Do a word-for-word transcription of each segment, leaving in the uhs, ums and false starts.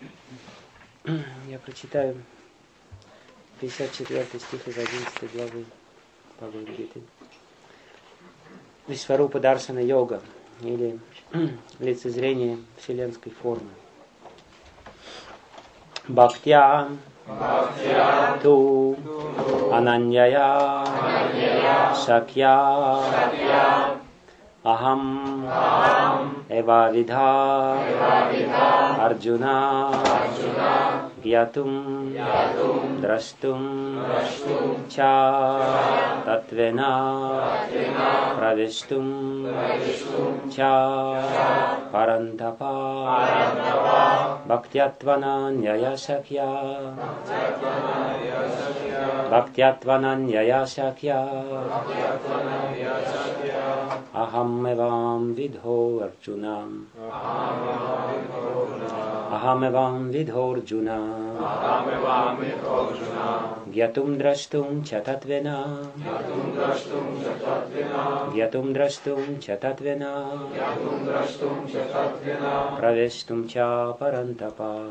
Я прочитаю пятьдесят четвёртый стих из одиннадцатой главы Бхагавад-гиты. Вишварупа Даршана йога, или лицезрение вселенской формы. Бхактя ту ананьяя шакья ахам эва видха арджуна гьятум драштум ча татвена правештум ча парантапа бхактятвананьяя шакья бхактятвананьяя шакья ахам эвам видхо арджунам ахам эвам видхо арджунам гьятум драштум ча татвена гьятум драштум ча татвена правештум ча парантапа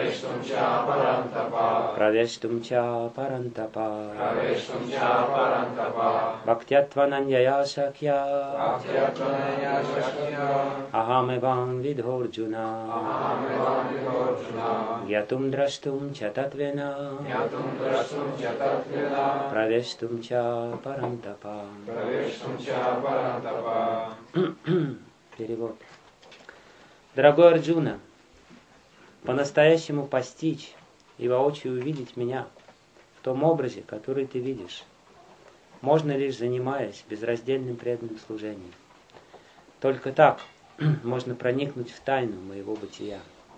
правештум ча парантапа бхактятвананьяя шакья ахам эвам видхо арджуна гьятум драштум ча татвена правештум ча парантапа. Перевод. Дорогой Арджуна, по-настоящему постичь и воочию увидеть меня в том образе, который ты видишь, можно лишь занимаясь безраздельным преданным служением. Только так можно проникнуть в тайну моего бытия.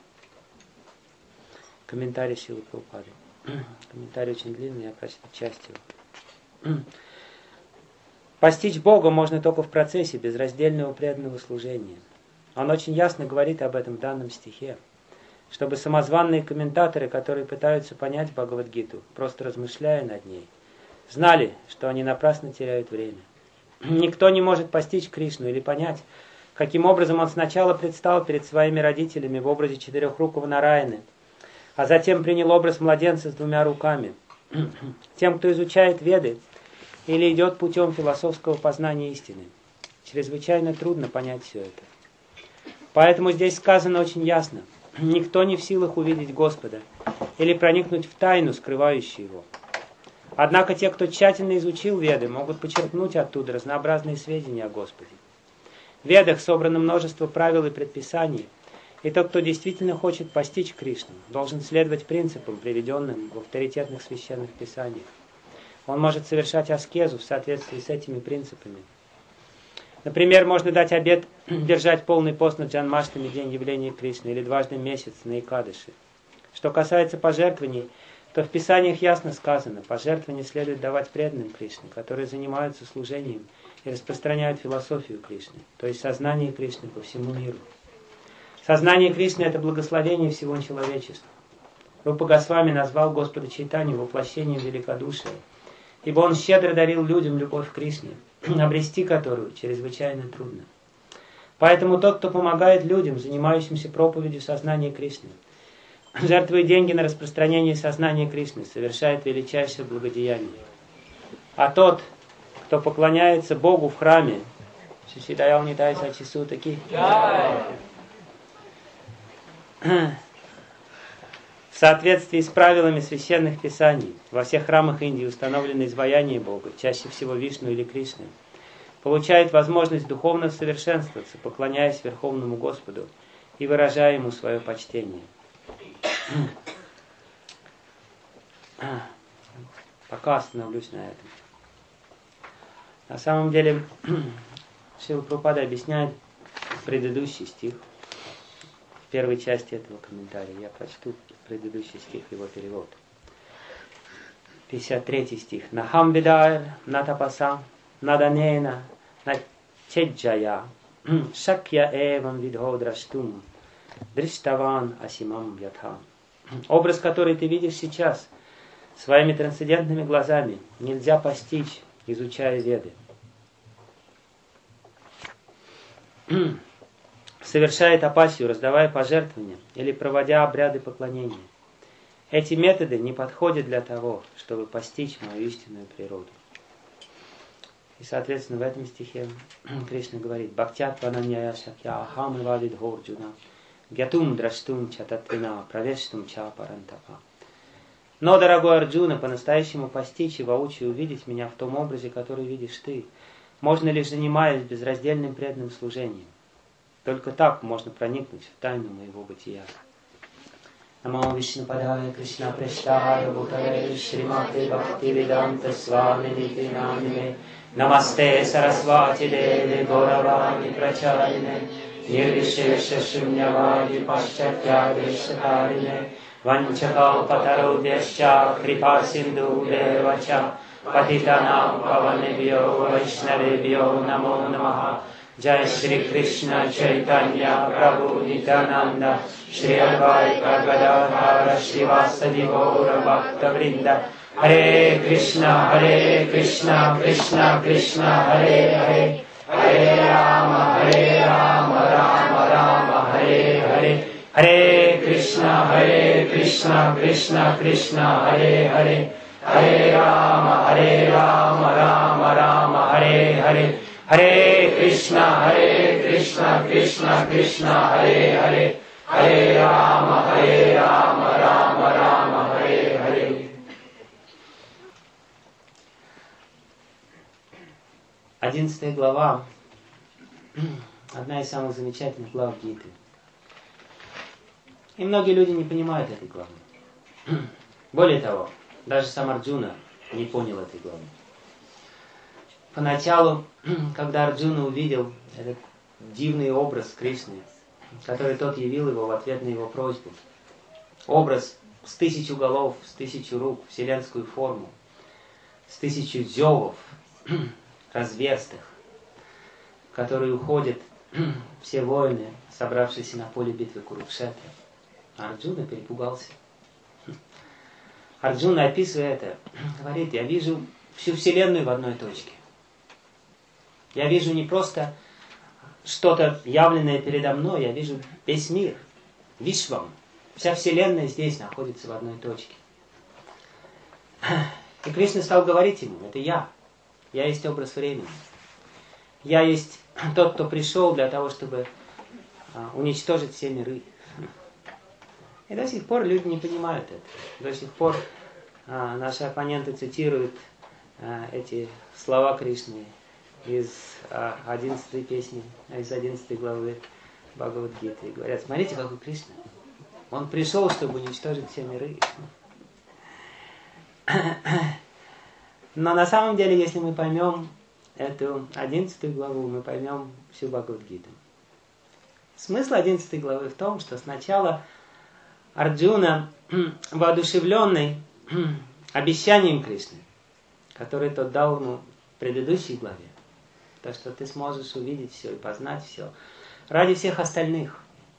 Комментарий Шрилы Прабхупады. Комментарий очень длинный, я прочитаю часть его. Постичь Бога можно только в процессе безраздельного преданного служения. Он очень ясно говорит об этом в данном стихе, чтобы самозванные комментаторы, которые пытаются понять Бхагавад-гиту, просто размышляя над ней, знали, что они напрасно теряют время. Никто не может постичь Кришну или понять, каким образом он сначала предстал перед своими родителями в образе четырехрукого Нараяны, а затем принял образ младенца с двумя руками. Тем, кто изучает Веды или идет путем философского познания истины, чрезвычайно трудно понять все это. Поэтому здесь сказано очень ясно: никто не в силах увидеть Господа или проникнуть в тайну, скрывающую его. Однако те, кто тщательно изучил Веды, могут почерпнуть оттуда разнообразные сведения о Господе. В Ведах собрано множество правил и предписаний, и тот, кто действительно хочет постичь Кришну, должен следовать принципам, приведенным в авторитетных священных писаниях. Он может совершать аскезу в соответствии с этими принципами. Например, можно дать обет держать полный пост на Джанмаштами, день явления Кришны, или дважды в месяц на Экадаши. Что касается пожертвований, то в Писаниях ясно сказано: пожертвования следует давать преданным Кришне, которые занимаются служением и распространяют философию Кришны, то есть сознание Кришны по всему миру. Сознание Кришны – это благословение всего человечества. Рупа Госвами назвал Господа Чайтанью воплощением великодушия, ибо он щедро дарил людям любовь к Кришне, обрести которую чрезвычайно трудно. Поэтому тот, кто помогает людям, занимающимся проповедью сознания Кришны, жертвуя деньги на распространение сознания Кришны, совершает величайшее благодеяние. А тот, кто поклоняется Богу в храме, Шишидаял Нитай Сачису таки, в соответствии с правилами священных писаний, во всех храмах Индии установлены изваяния Бога, чаще всего Вишну или Кришны, получает возможность духовно совершенствоваться, поклоняясь Верховному Господу и выражая Ему свое почтение. Пока остановлюсь на этом. На самом деле, Шрила Прабхупада объясняет предыдущий стих в первой части этого комментария. Я прочту предыдущий стих, его перевод. пятьдесят третий стих. Нахам видайр, натапаса, наданена, начеджая, шакья эвам видхо драштум, дриштаван асимам ятха. Образ, который ты видишь сейчас, своими трансцендентными глазами, нельзя постичь, изучая Веды. совершая тапасию, раздавая пожертвования или проводя обряды поклонения. Эти методы не подходят для того, чтобы постичь мою истинную природу. И, соответственно, в этом стихе Кришна говорит: «Бхактят вананьяя шакья ахам вадид хорджуна, гятум драштум чататвина, правештум ча парантапа». Но, дорогой Арджуна, по-настоящему постичь и воочию увидеть меня в том образе, который видишь ты, можно лишь занимаясь безраздельным преданным служением. Только так можно проникнуть в тайну моего бытия. Намо Вишнупадая Кришна Прештая Бхутале Шримати Бхакти Веданта Свами Нити Намине Намасте Сарасвати Деви Горавани Прачарине Нирвишеша Шуньявади Пашчатья Вишакарине Ванчакал Патарудяща Крипа Синду Девача Патитанам Паванебьо Вайшнавебьо Намо Намаха. Jai Shri Krishna Chaitanya Prabhu Nityananda Shri Advaita Gadadhara Srivasadi Gaura Bhakta Vrinda. Hare Krishna Hare Krishna Krishna Krishna Hare Hare Hare Rama Hare Rama Rama Rama Hare Hare Hare Krishna Hare Krishna Krishna Krishna Hare Hare Hare Rama Hare Rama Rama Rama Hare Hare Hare Krishna, Hare Krishna, Krishna Krishna, Hare Hare, Hare Rama, Hare Rama, Rama Rama, Hare Hare. Одиннадцатая глава, одна из самых замечательных глав Гиты. И многие люди не понимают этой главы. Более того, даже сам Арджуна не понял этой главы. Поначалу, когда Арджуна увидел этот дивный образ Кришны, который тот явил его в ответ на его просьбу, образ с тысячу голов, с тысячу рук, вселенскую форму, с тысячу зевов, разверстых, в которые уходят все воины, собравшиеся на поле битвы Курукшетра, Арджуна перепугался. Арджуна, описывая это, говорит: я вижу всю вселенную в одной точке. Я вижу не просто что-то явленное передо мной, я вижу весь мир, Вишвам. Вся вселенная здесь находится в одной точке. И Кришна стал говорить ему: это я. Я есть образ времени. Я есть тот, кто пришел для того, чтобы уничтожить все миры. И до сих пор люди не понимают это. До сих пор а, наши оппоненты цитируют а, эти слова Кришны из а, одиннадцатой песни, из одиннадцатой главы Бхагавад-гиты. И говорят: смотрите, какой Кришна. Он пришел, чтобы уничтожить все миры. Но на самом деле, если мы поймем эту одиннадцатую главу, мы поймем всю Бхагавад-гиту. Смысл одиннадцатой главы в том, что сначала Арджуна, воодушевленный обещанием Кришны, которое тот дал ему в предыдущей главе, то, что ты сможешь увидеть все и познать все, ради всех остальных.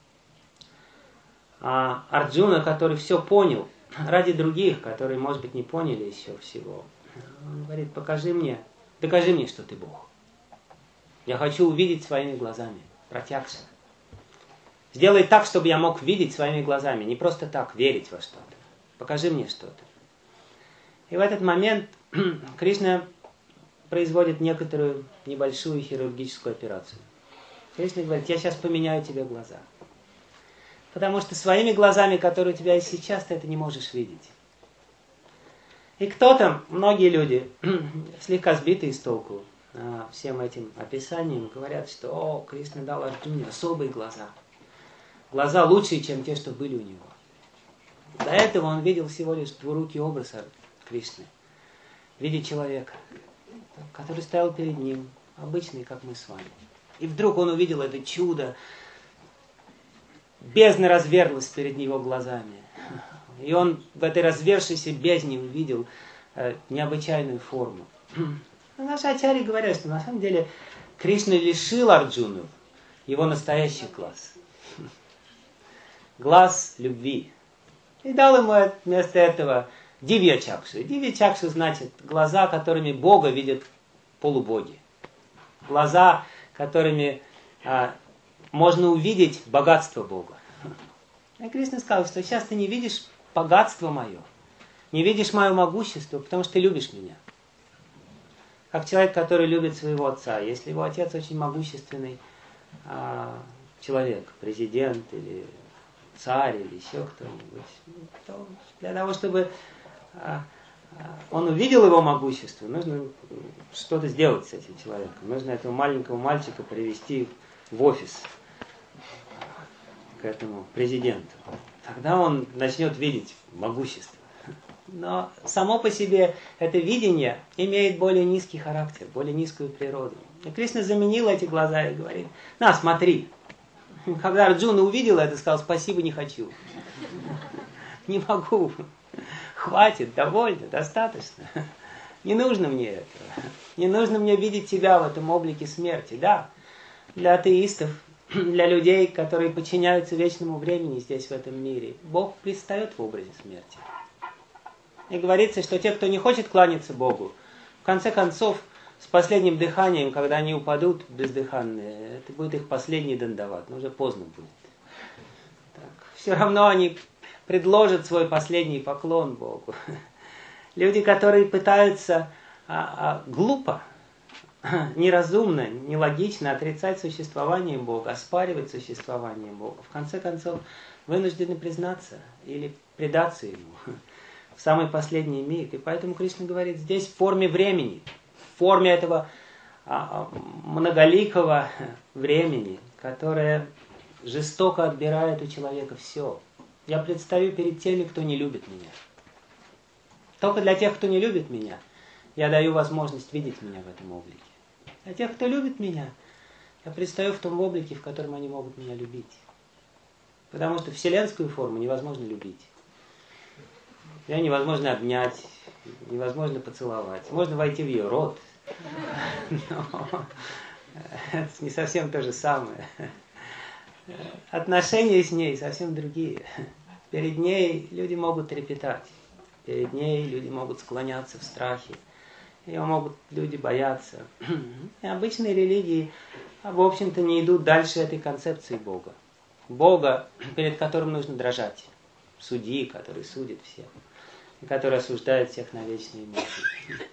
А Арджуна, который все понял, ради других, которые, может быть, не поняли еще всего, он говорит: покажи мне, докажи мне, что ты Бог. Я хочу увидеть своими глазами, Пратьякша. Сделай так, чтобы я мог видеть своими глазами, не просто так верить во что-то. Покажи мне что-то. И в этот момент Кришна производит некоторую небольшую хирургическую операцию. Кришна говорит: я сейчас поменяю тебе глаза. Потому что своими глазами, которые у тебя есть сейчас, ты это не можешь видеть. И кто-то, многие люди, слегка сбитые с толку всем этим описанием, говорят, что о, Кришна дал Арджуне особые глаза. Глаза лучшие, чем те, что были у него. До этого он видел всего лишь двурукий образ Кришны. В виде человека, который стоял перед ним, обычный, как мы с вами. И вдруг он увидел это чудо. Бездна разверзлась перед его глазами. И он в этой развершейся бездне увидел э, необычайную форму. Но наши ачарьи говорят, что на самом деле Кришна лишил Арджуну его настоящий глаз. Глаз любви. И дал ему вместо этого дивья чакшу. Дивья чакшу значит глаза, которыми Бога видят полубоги. Глаза, которыми а, можно увидеть богатство Бога. И Кришна сказал, что сейчас ты не видишь богатство мое, не видишь мое могущество, потому что ты любишь меня. Как человек, который любит своего отца. Если его отец очень могущественный а, человек, президент или царь или еще кто-нибудь, то для того, чтобы а, а, он увидел его могущество, нужно что-то сделать с этим человеком. Нужно этого маленького мальчика привести в офис к этому президенту. Тогда он начнет видеть могущество. Но само по себе это видение имеет более низкий характер, более низкую природу. И Кришна заменил эти глаза и говорит: на, смотри. Когда Арджуна увидел это, сказал: спасибо, не хочу. Не могу. Хватит, довольно, достаточно. Не нужно мне этого. Не нужно мне видеть тебя в этом облике смерти. Да, для атеистов, для людей, которые подчиняются вечному времени здесь, в этом мире, Бог предстает в образе смерти. И говорится, что те, кто не хочет кланяться Богу, в конце концов, с последним дыханием, когда они упадут бездыханные, это будет их последний дандават, но уже поздно будет. Так, все равно они предложат свой последний поклон Богу. Люди, которые пытаются а, а, глупо, неразумно, нелогично отрицать существование Бога, оспаривать существование Бога, в конце концов вынуждены признаться или предаться Ему в самый последний миг. И поэтому Кришна говорит здесь в форме времени, в форме этого а, многоликого времени, которое жестоко отбирает у человека все. Я предстаю перед теми, кто не любит меня. Только для тех, кто не любит меня, я даю возможность видеть меня в этом облике. А тех, кто любит меня, я предстаю в том облике, в котором они могут меня любить. Потому что вселенскую форму невозможно любить. Ее невозможно обнять, невозможно поцеловать. Можно войти в ее рот, но это не совсем то же самое. Отношения с ней совсем другие. Перед ней люди могут трепетать. Перед ней люди могут склоняться в страхе. Ее могут люди бояться. И обычные религии, в общем-то, не идут дальше этой концепции Бога. Бога, перед которым нужно дрожать. Судьи, который судит всех. И который осуждает всех на вечные муки.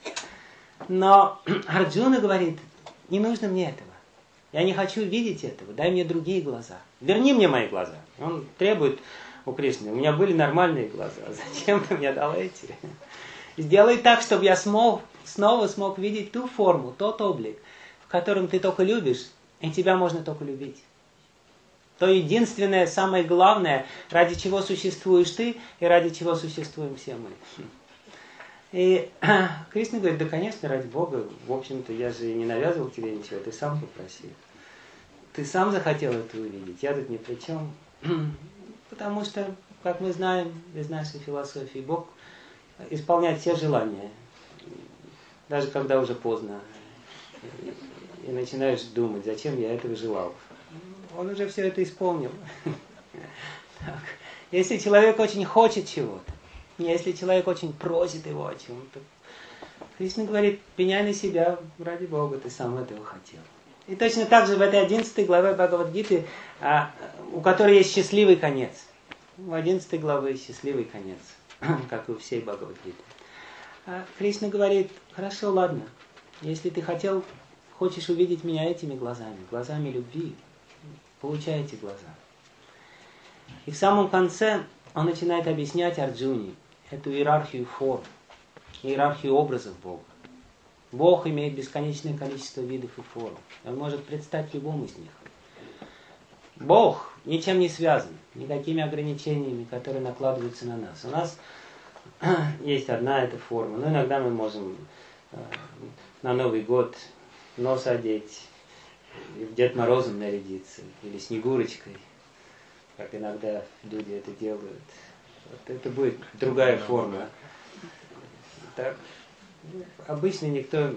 Но Арджуна говорит: не нужно мне этого. Я не хочу видеть этого. Дай мне другие глаза. Верни мне мои глаза. Он требует у Кришны: у меня были нормальные глаза. Зачем ты мне дал эти? Сделай так, чтобы я смог, снова смог видеть ту форму, тот облик, в котором ты только любишь, и тебя можно только любить. То единственное, самое главное, ради чего существуешь ты и ради чего существуем все мы. И Кришна говорит: да, конечно, ради Бога, в общем-то, я же не навязывал тебе ничего, ты сам попросил. Ты сам захотел это увидеть, я тут ни при чем. Потому что, как мы знаем из нашей философии, Бог исполняет все желания, даже когда уже поздно. И, и начинаешь думать, зачем я этого желал. Он уже все это исполнил. Так. Если человек очень хочет чего-то, если человек очень просит его о чем-то, Кришна говорит: пеняй на себя, ради Бога, ты сам этого хотел. И точно так же в этой одиннадцатой главе Бхагавад-гиты, у которой есть счастливый конец. В одиннадцатой главе счастливый конец, как и у всей Бхагавад-гиты. Кришна говорит: хорошо, ладно, если ты хотел, хочешь увидеть меня этими глазами, глазами любви, получай эти глаза. И в самом конце он начинает объяснять Арджуне эту иерархию форм, иерархию образов Бога. Бог имеет бесконечное количество видов и форм. Он может предстать любому из них. Бог ничем не связан, никакими ограничениями, которые накладываются на нас. У нас есть одна эта форма, но иногда мы можем на Новый год нос одеть, Дед Морозом нарядиться, или Снегурочкой, как иногда люди это делают. Вот это будет другая форма. Так, обычно никто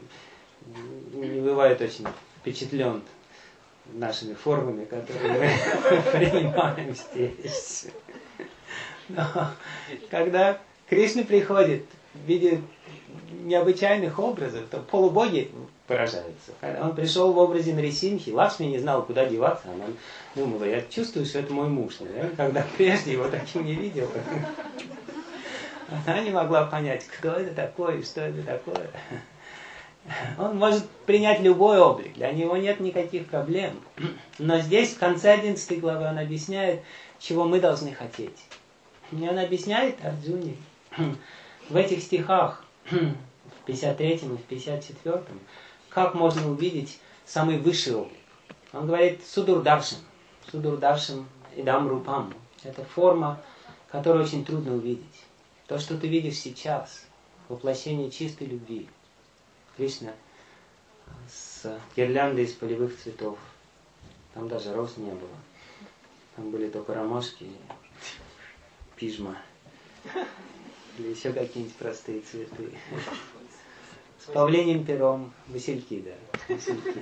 не бывает очень впечатлен нашими формами, которые мы принимаем здесь. Но когда Кришна приходит в виде необычайных образов, то полубоги поражаются. Когда он пришел в образе Нарисимхи, Лакшми не знала, куда деваться. Она думала, я чувствую, что это мой муж. Я когда прежде его таким не видела. Она не могла понять, кто это такой, что это такое. Он может принять любой облик, для него нет никаких проблем. Но здесь, в конце одиннадцатой главы, он объясняет, чего мы должны хотеть. И он объясняет Арджуне в этих стихах, в пятьдесят третьем и в пятьдесят четвёртом, как можно увидеть самый высший облик. Он говорит Судурдаршам, Судурдаршам идам рупам. Это форма, которую очень трудно увидеть. То, что ты видишь сейчас, воплощение чистой любви. Кришна с гирляндой из полевых цветов. Там даже роз не было. Там были только ромашки, пижма. Или еще какие-нибудь простые цветы. С павлиним пером. Васильки, да. Васильки.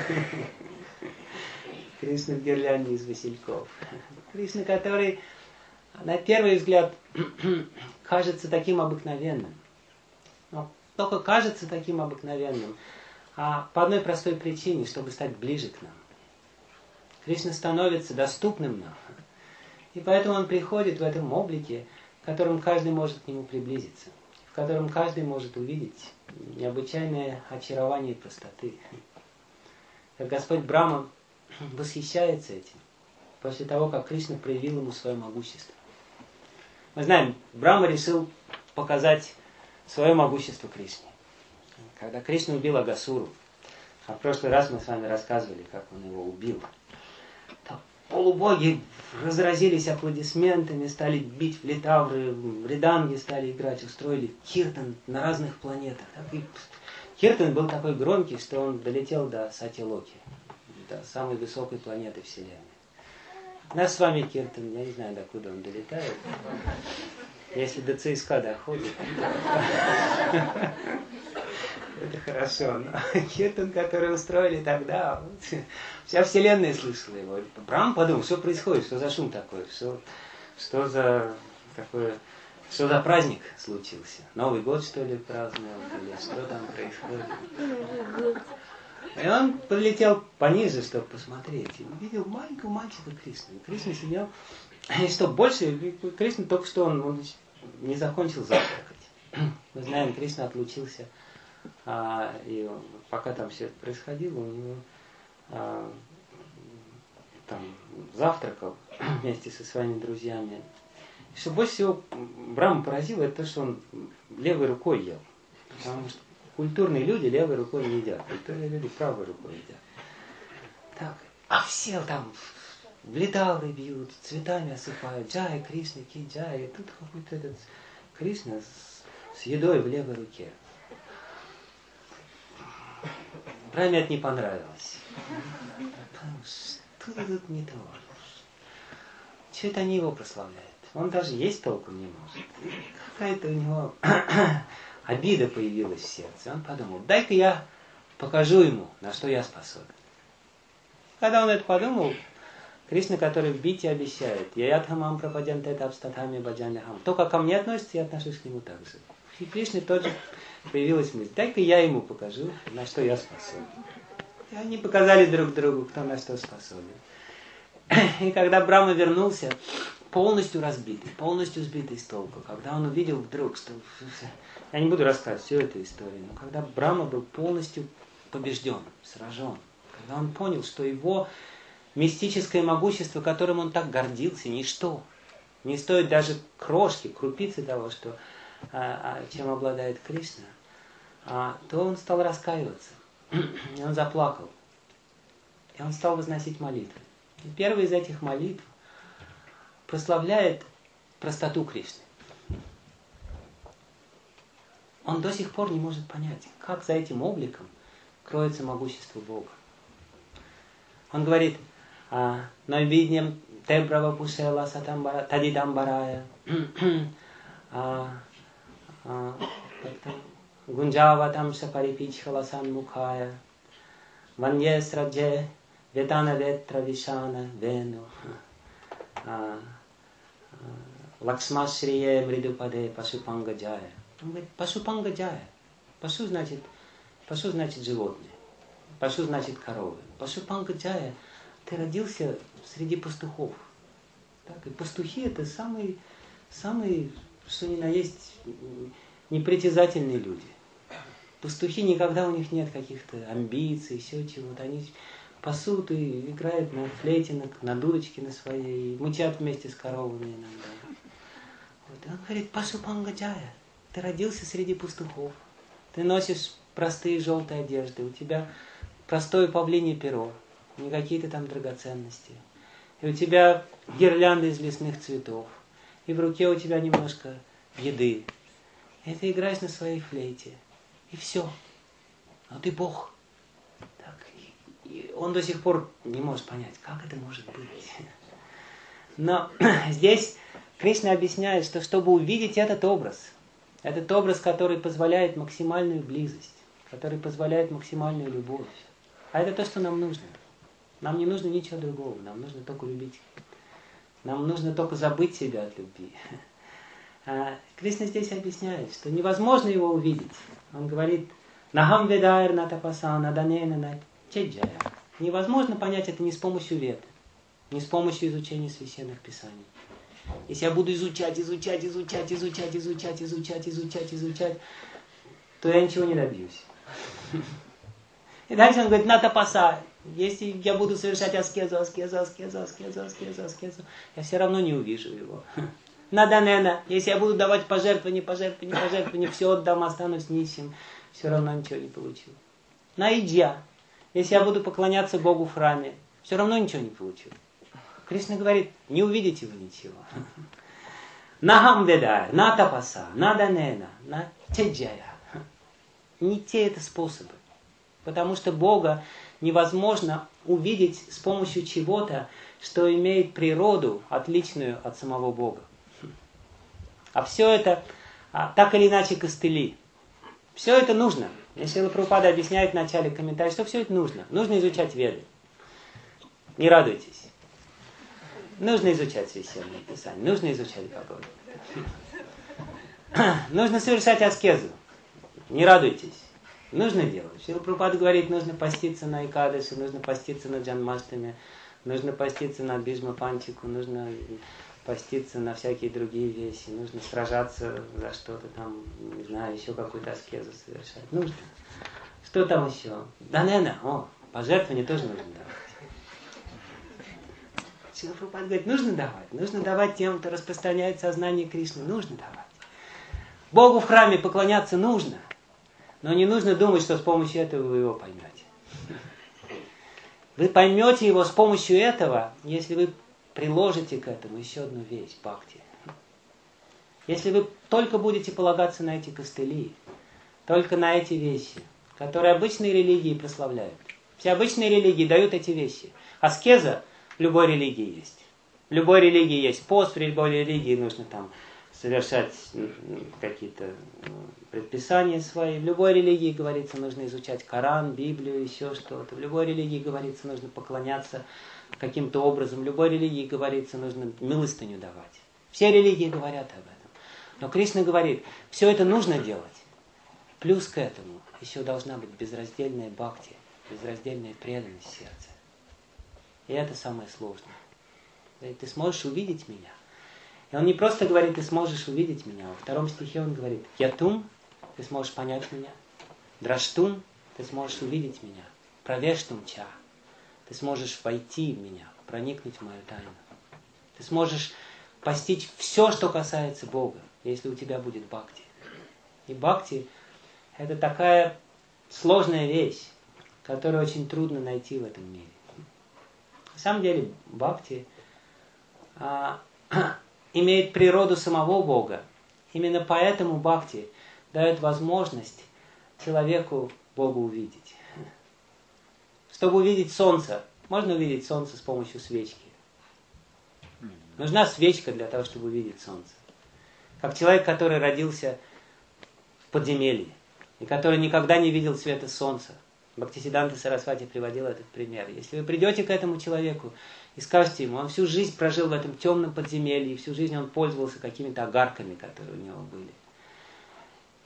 Кришна в гирлянде из васильков. Кришна, который на первый взгляд кажется таким обыкновенным. Но только кажется таким обыкновенным, а по одной простой причине, чтобы стать ближе к нам. Кришна становится доступным нам. И поэтому он приходит в этом облике, в котором каждый может к нему приблизиться, в котором каждый может увидеть необычайное очарование и простоты. Как Господь Брахма восхищается этим, после того, как Кришна проявил ему свое могущество. Мы знаем, Брахма решил показать свое могущество Кришне. Когда Кришна убил Агасуру, а в прошлый раз мы с вами рассказывали, как он его убил, то полубоги разразились аплодисментами, стали бить в литавры, мриданги стали играть, устроили киртан на разных планетах. И киртан был такой громкий, что он долетел до Сатилоки, до самой высокой планеты Вселенной. Нас с вами киртан, я не знаю, докуда он долетает. Если до ЦСКА доходит, это хорошо. Но киртан, который устроили тогда, вся Вселенная слышала его. Брахма подумал, что происходит, что за шум такой, что, что за такое, что за праздник случился. Новый год, что ли, праздновал, или что там происходит. И он подлетел пониже, чтобы посмотреть. И увидел маленького мальчика Кришну. И Кришна сидел. И что больше, Кришна только что он, он не закончил завтракать. Мы знаем, Кришна отлучился. А, и пока там все это происходило, у него а, там завтракал вместе со своими друзьями. И что больше всего Брахму поразило, это то, что он левой рукой ел. Потому что культурные люди левой рукой не едят. Культурные люди правой рукой едят. Так, а все там в литавры бьют, цветами осыпают. Джай, Кришна, ки джай. И тут какой-то этот Кришна с, с едой в левой руке. Брахме это не понравилось. Что тут не то? Чего это они его прославляют? Он даже есть толком не может. Какая-то у него обида появилась в сердце. Он подумал, дай-ка я покажу ему, на что я способен. Когда он это подумал, Кришна, который в бите обещает, «Яятхамам пропадянте табстатхами баджаньяхам». То, как ко мне относится, я отношусь к нему так же. И Кришне тоже появилась мысль, дай-ка я ему покажу, на что я способен. И они показали друг другу, кто на что способен. И когда Брахма вернулся, полностью разбитый, полностью сбитый с толку, когда он увидел вдруг, что... Я не буду рассказывать всю эту историю, но когда Брахма был полностью побежден, сражен, когда он понял, что его мистическое могущество, которым он так гордился, ничто, не стоит даже крошки, крупицы того, что, а, а, чем обладает Кришна, а, то он стал раскаиваться, и он заплакал, и он стал возносить молитвы. И первая из этих молитв прославляет простоту Кришны. Он до сих пор не может понять, как за этим обликом кроется могущество Бога. Он говорит, «Найвидням тебрава пушела сатамбара тадидамбарая гунджаватам сапарипичхала санмукая ванье срадже ветана ветра вишана вену лакшмашрие мридупаде пашупанга джая». Он говорит, Пашупанга Джая. Пашу значит, пашу значит животные. Пашу значит коровы. Пашу Пангаджая, ты родился среди пастухов. Так? И пастухи это самые, самые, что ни на есть, непритязательные люди. Пастухи никогда у них нет каких-то амбиций, еще чего-то. Они пасут и играют на флейте, на, на дудочке на своей, и мычат вместе с коровами иногда. Вот. И он говорит, Пашу Пангаджая, ты родился среди пастухов. Ты носишь простые желтые одежды, у тебя простое павлинье перо, не какие-то там драгоценности. И у тебя гирлянды из лесных цветов. И в руке у тебя немножко еды. И ты играешь на своей флейте. И все. Но ты Бог. Так. И он до сих пор не может понять, как это может быть. Но здесь Кришна объясняет, что чтобы увидеть этот образ, этот образ, который позволяет максимальную близость, который позволяет максимальную любовь. А это то, что нам нужно. Нам не нужно ничего другого, нам нужно только любить. Нам нужно только забыть себя от любви. А Кришна здесь объясняет, что невозможно его увидеть. Он говорит, «Нахам ведайр натапаса наданена на чеджая». Невозможно понять это не с помощью веды, не с помощью изучения священных писаний. Если я буду изучать, изучать, изучать, изучать, изучать, изучать, изучать, изучать, то я ничего не добьюсь. И дальше он говорит, натапаса. Если я буду совершать аскезу, аскезу, аскезу, аскезу, аскезу, аскезу, я все равно не увижу его. Наданена. Если я буду давать пожертвования, пожертвования, пожертвования, все отдам, останусь нищим, все равно ничего не получу. Наиджья. Если я буду поклоняться Богу в храме, все равно ничего не получу. Кришна говорит, не увидите вы ничего. Нахам ведая, на тапаса, на данена, на чеджая. Не те это способы. Потому что Бога невозможно увидеть с помощью чего-то, что имеет природу, отличную от самого Бога. А все это, а, так или иначе, костыли. Все это нужно. Шрила Прабхупада объясняет в начале комментария, что все это нужно. Нужно изучать Веды. Не радуйтесь. Нужно изучать священное писание. Нужно изучать Бхагавад. Нужно совершать аскезу. Не радуйтесь. Нужно делать. Шрила Прабхупада говорит, нужно поститься на Экадаши, нужно поститься на Джанмаштами, нужно поститься на Бижма Панчику, нужно поститься на всякие другие вещи, нужно сражаться за что-то там, не знаю, еще какую-то аскезу совершать. Нужно. Что там еще? Да, наверное, о, пожертвования тоже нужно давать. Шрила Прабхупада говорит, нужно давать. Нужно давать тем, кто распространяет сознание Кришны. Нужно давать. Богу в храме поклоняться нужно. Но не нужно думать, что с помощью этого вы его поймете. Вы поймете его с помощью этого, если вы приложите к этому еще одну вещь, бхакти. Если вы только будете полагаться на эти костыли, только на эти вещи, которые обычные религии прославляют. Все обычные религии дают эти вещи. Аскеза в любой религии есть. В любой религии есть пост, в любой религии нужно там совершать какие-то предписания свои. В любой религии, говорится, нужно изучать Коран, Библию, еще что-то. В любой религии, говорится, нужно поклоняться каким-то образом. В любой религии, говорится, нужно милостыню давать. Все религии говорят об этом. Но Кришна говорит, все это нужно делать. Плюс к этому еще должна быть безраздельная бхакти, безраздельная преданность сердца. И это самое сложное. Ты сможешь увидеть меня. И он не просто говорит, ты сможешь увидеть меня. Во втором стихе он говорит, ятум, ты сможешь понять меня. Драштум, ты сможешь увидеть меня. Правештум ча, ты сможешь войти в меня, проникнуть в мою тайну. Ты сможешь постичь все, что касается Бога, если у тебя будет бхакти. И бхакти – это такая сложная вещь, которую очень трудно найти в этом мире. На самом деле бхакти а, имеет природу самого Бога. Именно поэтому бхакти дает возможность человеку Бога увидеть. Чтобы увидеть солнце, можно увидеть солнце с помощью свечки. Нужна свечка для того, чтобы увидеть солнце. Как человек, который родился в подземелье, и который никогда не видел света солнца. Бхактисиддханта Сарасвати приводил этот пример. Если вы придете к этому человеку и скажете ему, он всю жизнь прожил в этом темном подземелье, и всю жизнь он пользовался какими-то огарками, которые у него были.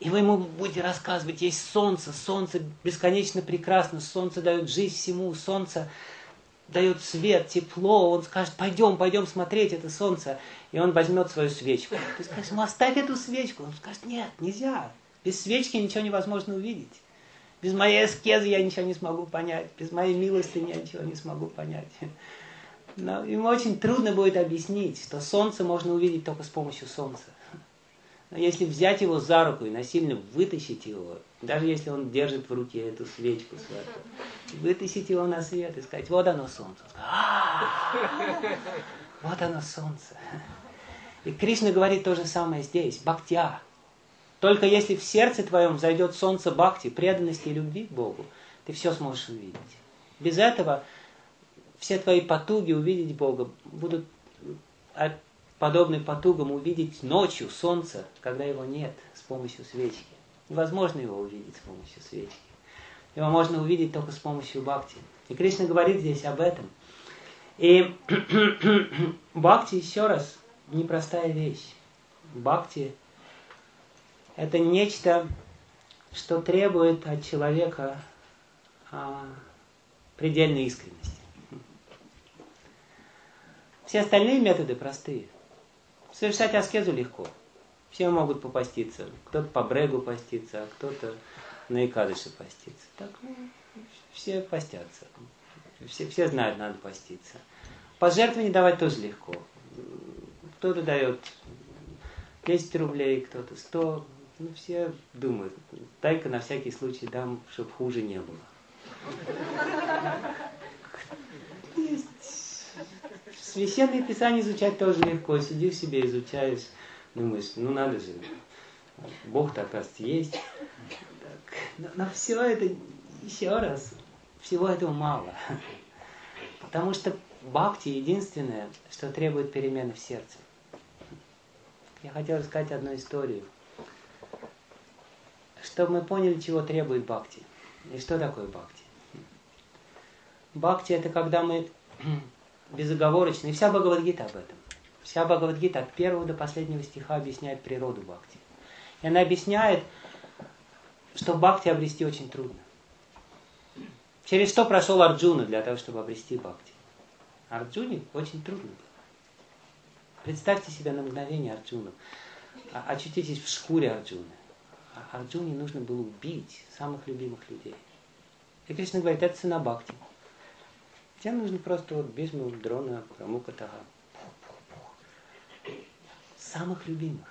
И вы ему будете рассказывать, есть солнце, солнце бесконечно прекрасно, солнце дает жизнь всему, солнце дает свет, тепло, он скажет, пойдем, пойдем смотреть это солнце. И он возьмет свою свечку. Ты скажешь ему, оставь эту свечку. Он скажет, нет, нельзя. Без свечки ничего невозможно увидеть. Без моей аскезы я ничего не смогу понять. Без моей милостыни я ничего не смогу понять. Но ему очень трудно будет объяснить, что солнце можно увидеть только с помощью солнца. Но если взять его за руку и насильно вытащить его, даже если он держит в руке эту свечку святую, вытащить его на свет и сказать, вот оно солнце. Вот оно солнце. И Кришна говорит то же самое здесь, бхактия. Только если в сердце твоем взойдет солнце бхакти, преданности и любви к Богу, ты все сможешь увидеть. Без этого все твои потуги увидеть Бога будут подобны потугам увидеть ночью солнце, когда его нет, с помощью свечки. Невозможно его увидеть с помощью свечки. Его можно увидеть только с помощью бхакти. И Кришна говорит здесь об этом. И бхакти, еще раз, непростая вещь. Бхакти – это нечто, что требует от человека а, предельной искренности. Все остальные методы простые. Совершать аскезу легко. Все могут попаститься. Кто-то по брегу постится, а кто-то на Экадыши постится. Так, ну, все постятся. Все, все знают, надо поститься. Пожертвования давать тоже легко. Кто-то дает десять рублей, кто-то сто. Ну, все думают, дай-ка на всякий случай дам, чтобы хуже не было. Священное Писание изучать тоже легко. Сидишь себе, изучаешь, думаешь, ну надо же, Бог-то, оказывается, есть. Так. Но, но все это, еще раз, всего этого мало. Потому что бхакти единственное, что требует перемены в сердце. Я хотел рассказать одну историю, чтобы мы поняли, чего требует бхакти. И что такое бхакти. Бхакти – это когда мы безоговорочно, и вся Бхагавад-гита об этом. Вся Бхагавад-гита от первого до последнего стиха объясняет природу бхакти. И она объясняет, что бхакти обрести очень трудно. Через что прошел Арджуна для того, чтобы обрести бхакти? Арджуне очень трудно было. Представьте себе на мгновение Арджуну. Очутитесь в шкуре Арджуны. Арджуне нужно было убить самых любимых людей. И Кришна говорит, это цена бхакти. Тебе нужно просто вот Бхишма, Дрона, Прамука, Тага. Самых любимых.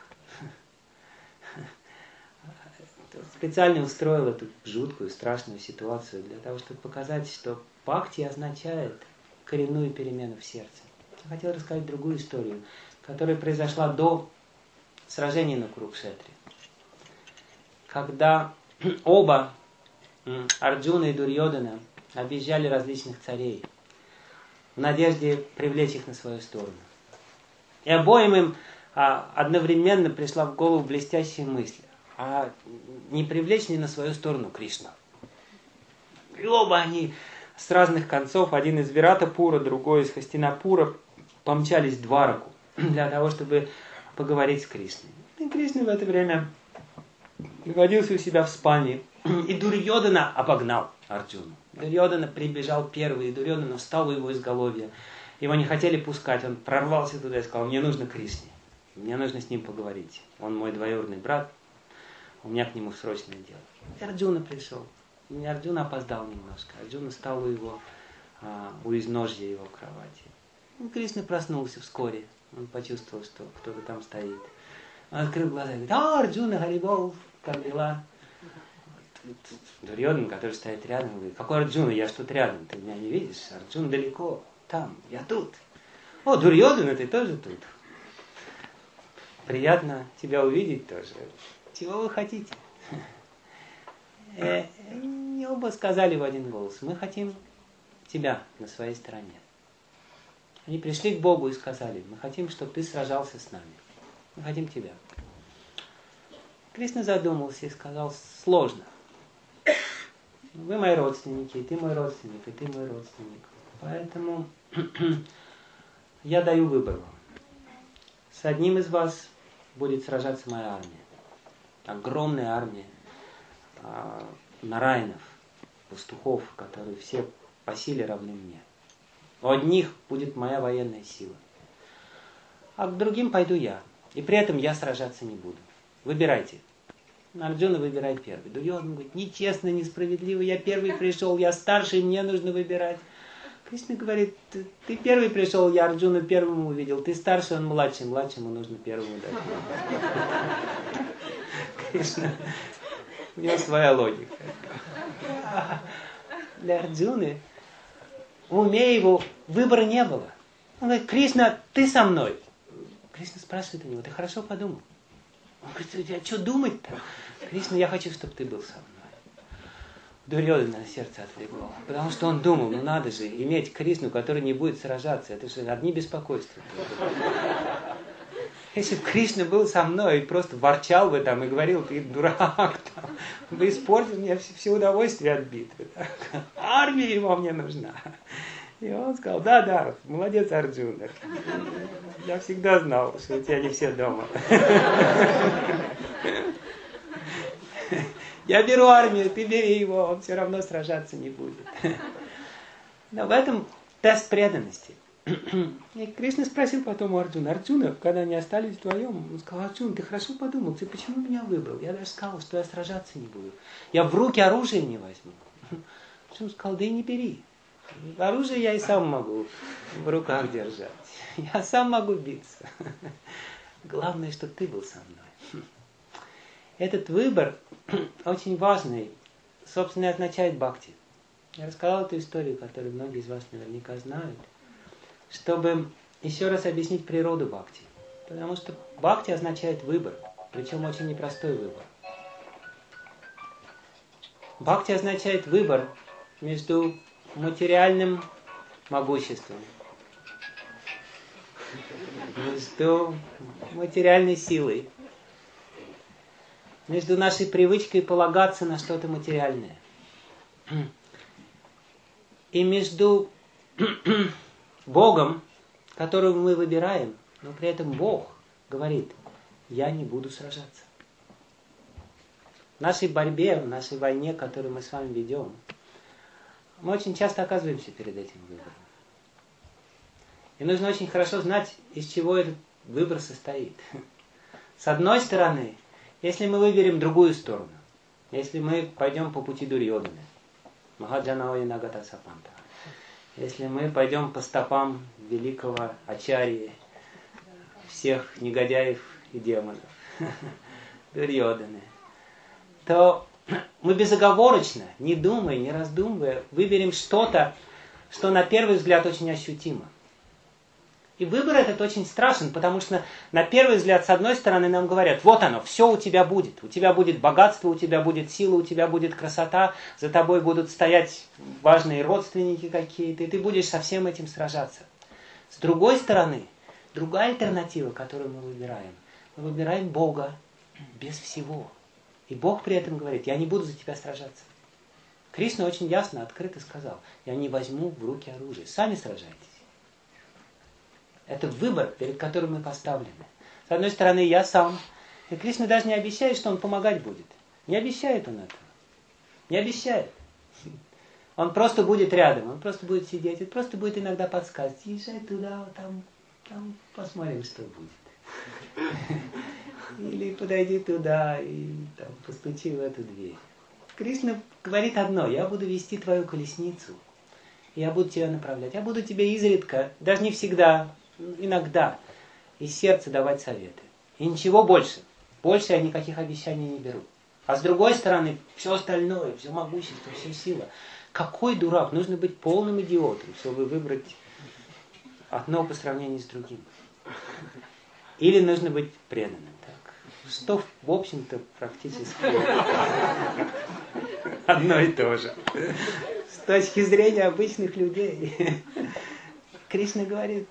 Специально устроил эту жуткую, страшную ситуацию для того, чтобы показать, что бхакти означает коренную перемену в сердце. Я хотел рассказать другую историю, которая произошла до сражения на Курукшетре. Когда оба, Арджуна и Дурьодана, объезжали различных царей в надежде привлечь их на свою сторону. И обоим им а, одновременно пришла в голову блестящая мысль. А не привлечь ли на свою сторону Кришну? И оба они с разных концов, один из Виратапура, другой из Хастинапура, помчались в Двараку для того, чтобы поговорить с Кришной. И Кришна в это время находился у себя в спальне. И Дурьодана обогнал Арджуну. Дурьодана прибежал первый, и Дурьодана встал у его изголовья. Его не хотели пускать, он прорвался туда и сказал, мне нужно Кришне, мне нужно с ним поговорить. Он мой двоюродный брат, у меня к нему срочное дело. И Арджуна пришел. И Арджуна опоздал немножко. Арджуна стал у его, а, у изножья его кровати. И Кришна проснулся вскоре. Он почувствовал, что кто-то там стоит. Он открыл глаза и говорит, а, Арджуна, Харибол, как дела? Дурьодан, который стоит рядом, говорит, какой Арджуна, я ж тут рядом, ты меня не видишь? Арджуна далеко, там, я тут. О, Дурьодан, ты тоже тут. Приятно тебя увидеть тоже. Чего вы хотите? И оба сказали в один голос, мы хотим тебя на своей стороне. Они пришли к Богу и сказали, мы хотим, чтобы ты сражался с нами. Мы хотим тебя. Кришна задумался и сказал, сложно. Вы мои родственники, и ты мой родственник, и ты мой родственник. Поэтому я даю выбор вам. С одним из вас будет сражаться моя армия. огромная армия а, нараинов, пастухов, которые все по силе равны мне. У одних будет моя военная сила, а к другим пойду я. И при этом я сражаться не буду. Выбирайте. Арджуна выбирает первый. Дурьодхана говорит, нечестно, несправедливо, я первый пришел, я старший, мне нужно выбирать. Кришна говорит, ты, ты первый пришел, я Арджуну первому увидел, ты старший, он младший, младшему нужно первому дать. Кришна, у него своя логика. Для Арджуны в уме его выбора не было. Он говорит, Кришна, ты со мной. Кришна спрашивает у него, ты хорошо подумал? Он говорит, а что думать-то? Кришна, я хочу, чтобы ты был со мной. Дурьодхана сердце отлегло. Потому что он думал, ну надо же, иметь Кришну, который не будет сражаться. Это же одни беспокойства. Если бы Кришна был со мной и просто ворчал бы там и говорил, ты дурак, там, бы испортил мне все, все удовольствие от битвы. Так. Армия ему мне нужна. И он сказал, да, да, молодец, Арджуна. Я всегда знал, что у тебя не все дома. Я беру армию, ты бери его, он все равно сражаться не будет. Но в этом тест преданности. И Кришна спросил потом у Арджуна, Арджуна, когда они остались вдвоем, он сказал, Арджуна, ты хорошо подумал, ты почему меня выбрал? Я даже сказал, что я сражаться не буду. Я в руки оружие не возьму. Арджуна сказал, да и не бери. Оружие я и сам могу в руках держать. Я сам могу биться. Главное, чтобы ты был со мной. Этот выбор очень важный, собственно, и означает бхакти. Я рассказал эту историю, которую многие из вас наверняка знают, чтобы еще раз объяснить природу бхакти. Потому что бхакти означает выбор, причем очень непростой выбор. Бхакти означает выбор между материальным могуществом, между материальной силой, между нашей привычкой полагаться на что-то материальное. И между Богом, которого мы выбираем, но при этом Бог говорит, я не буду сражаться. В нашей борьбе, в нашей войне, которую мы с вами ведем, мы очень часто оказываемся перед этим выбором. И нужно очень хорошо знать, из чего этот выбор состоит. С одной стороны, если мы выберем другую сторону, если мы пойдем по пути Дурьодханы, Махаджанаои Нагата Сапанта, если мы пойдем по стопам великого Ачарьи, всех негодяев и демонов, Дурьодханы, то мы безоговорочно, не думая, не раздумывая, выберем что-то, что на первый взгляд очень ощутимо. И выбор этот очень страшен, потому что на первый взгляд, с одной стороны, нам говорят, вот оно, все у тебя будет. У тебя будет богатство, у тебя будет сила, у тебя будет красота, за тобой будут стоять важные родственники какие-то, и ты будешь со всем этим сражаться. С другой стороны, другая альтернатива, которую мы выбираем, мы выбираем Бога без всего. И Бог при этом говорит, я не буду за тебя сражаться. Кришна очень ясно, открыто сказал, я не возьму в руки оружие, сами сражайтесь. Это выбор, перед которым мы поставлены. С одной стороны, я сам. И Кришна даже не обещает, что он помогать будет. Не обещает он этого. Не обещает. Он просто будет рядом, он просто будет сидеть, он просто будет иногда подсказывать. Езжай туда, там, там посмотрим, что будет. Или подойди туда и там, постучи в эту дверь. Кришна говорит одно, я буду вести твою колесницу. Я буду тебя направлять. Я буду тебе изредка, даже не всегда, иногда, из сердца давать советы. И ничего больше. Больше я никаких обещаний не беру. А с другой стороны, все остальное, все могущество, все сила. Какой дурак? Нужно быть полным идиотом, чтобы выбрать одно по сравнению с другим. Или нужно быть преданным. Так. Что, в общем-то, практически одно и то же. С точки зрения обычных людей. Кришна говорит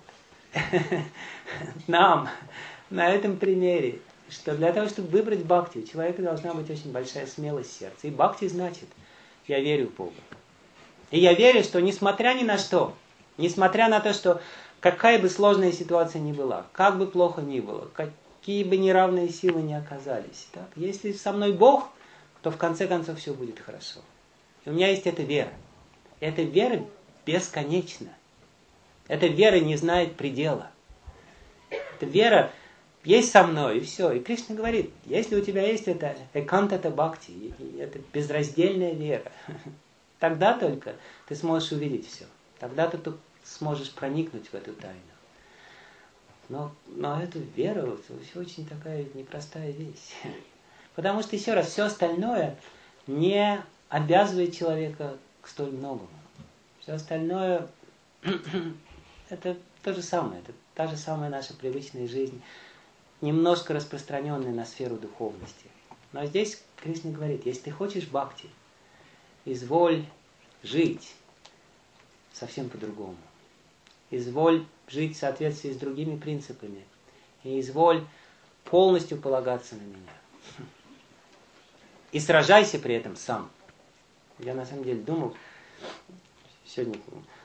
нам на этом примере, что для того, чтобы выбрать бхакти, у человека должна быть очень большая смелость сердца. И бхакти значит, я верю в Бога. И я верю, что несмотря ни на что, несмотря на то, что какая бы сложная ситуация ни была, как бы плохо ни было, как, какие бы неравные силы ни оказались. Так? Если со мной Бог, то в конце концов все будет хорошо. И у меня есть эта вера. Эта вера бесконечна. Эта вера не знает предела. Эта вера есть со мной, и все. И Кришна говорит, если у тебя есть это экантата бхакти, это безраздельная вера, тогда только ты сможешь увидеть все. Тогда ты сможешь проникнуть в эту тайну. Но, но эту веру, это очень такая непростая вещь. Потому что, еще раз, все остальное не обязывает человека к столь многому. Все остальное это то же самое, это та же самая наша привычная жизнь, немножко распространенная на сферу духовности. Но здесь Кришна говорит, если ты хочешь бхакти, изволь жить совсем по-другому. Изволь жить в соответствии с другими принципами. И изволь полностью полагаться на меня. И сражайся при этом сам. Я на самом деле думал, сегодня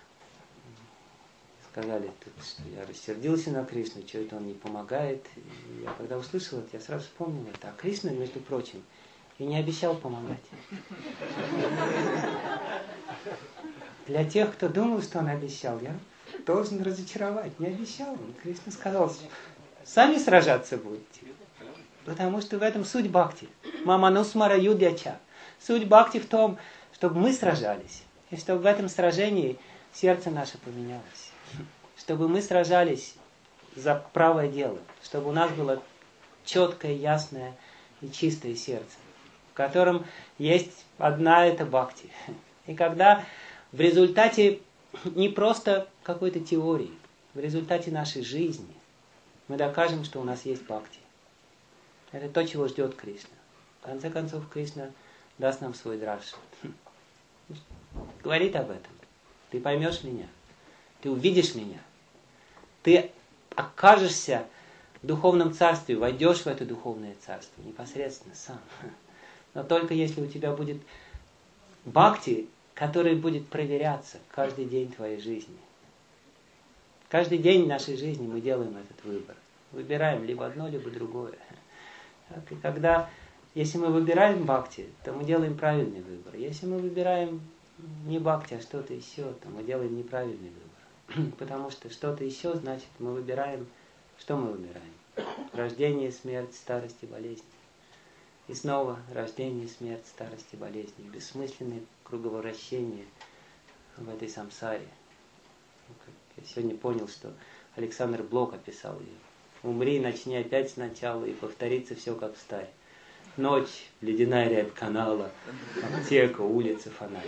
сказали, что я рассердился на Кришну, что это он не помогает. И я когда услышал это, я сразу вспомнил это. А Кришна, между прочим, и не обещал помогать. Для тех, кто думал, что он обещал, я должен разочаровать. Не обещал. Кришна сказал, сами сражаться будете. Потому что в этом суть бхакти. Маманусмара юдяча. Суть бхакти в том, чтобы мы сражались. И чтобы в этом сражении сердце наше поменялось. Чтобы мы сражались за правое дело. Чтобы у нас было четкое, ясное и чистое сердце, в котором есть одна эта бхакти. И когда в результате не просто какой-то теории, в результате нашей жизни мы докажем, что у нас есть бхакти. Это то, чего ждет Кришна. В конце концов, Кришна даст нам свой дравши. Говорит об этом. Ты поймешь меня. Ты увидишь меня. Ты окажешься в духовном царстве, войдешь в это духовное царство непосредственно сам. Но только если у тебя будет бхакти, который будет проверяться каждый день твоей жизни. Каждый день нашей жизни мы делаем этот выбор. Выбираем либо одно, либо другое. Так, и когда, если мы выбираем бхакти, то мы делаем правильный выбор. Если мы выбираем не бхакти, а что-то еще, то мы делаем неправильный выбор. Потому что что-то еще, значит, мы выбираем, что мы выбираем? Рождение, смерть, старость и болезнь. И снова рождение, смерть, старость и болезнь. Бессмысленное круговращение в этой самсаре. Я сегодня понял, что Александр Блок описал ее. Умри, начни опять сначала, и повторится все как в старе. Ночь, ледяная рябь канала, аптека, улица, фонарь.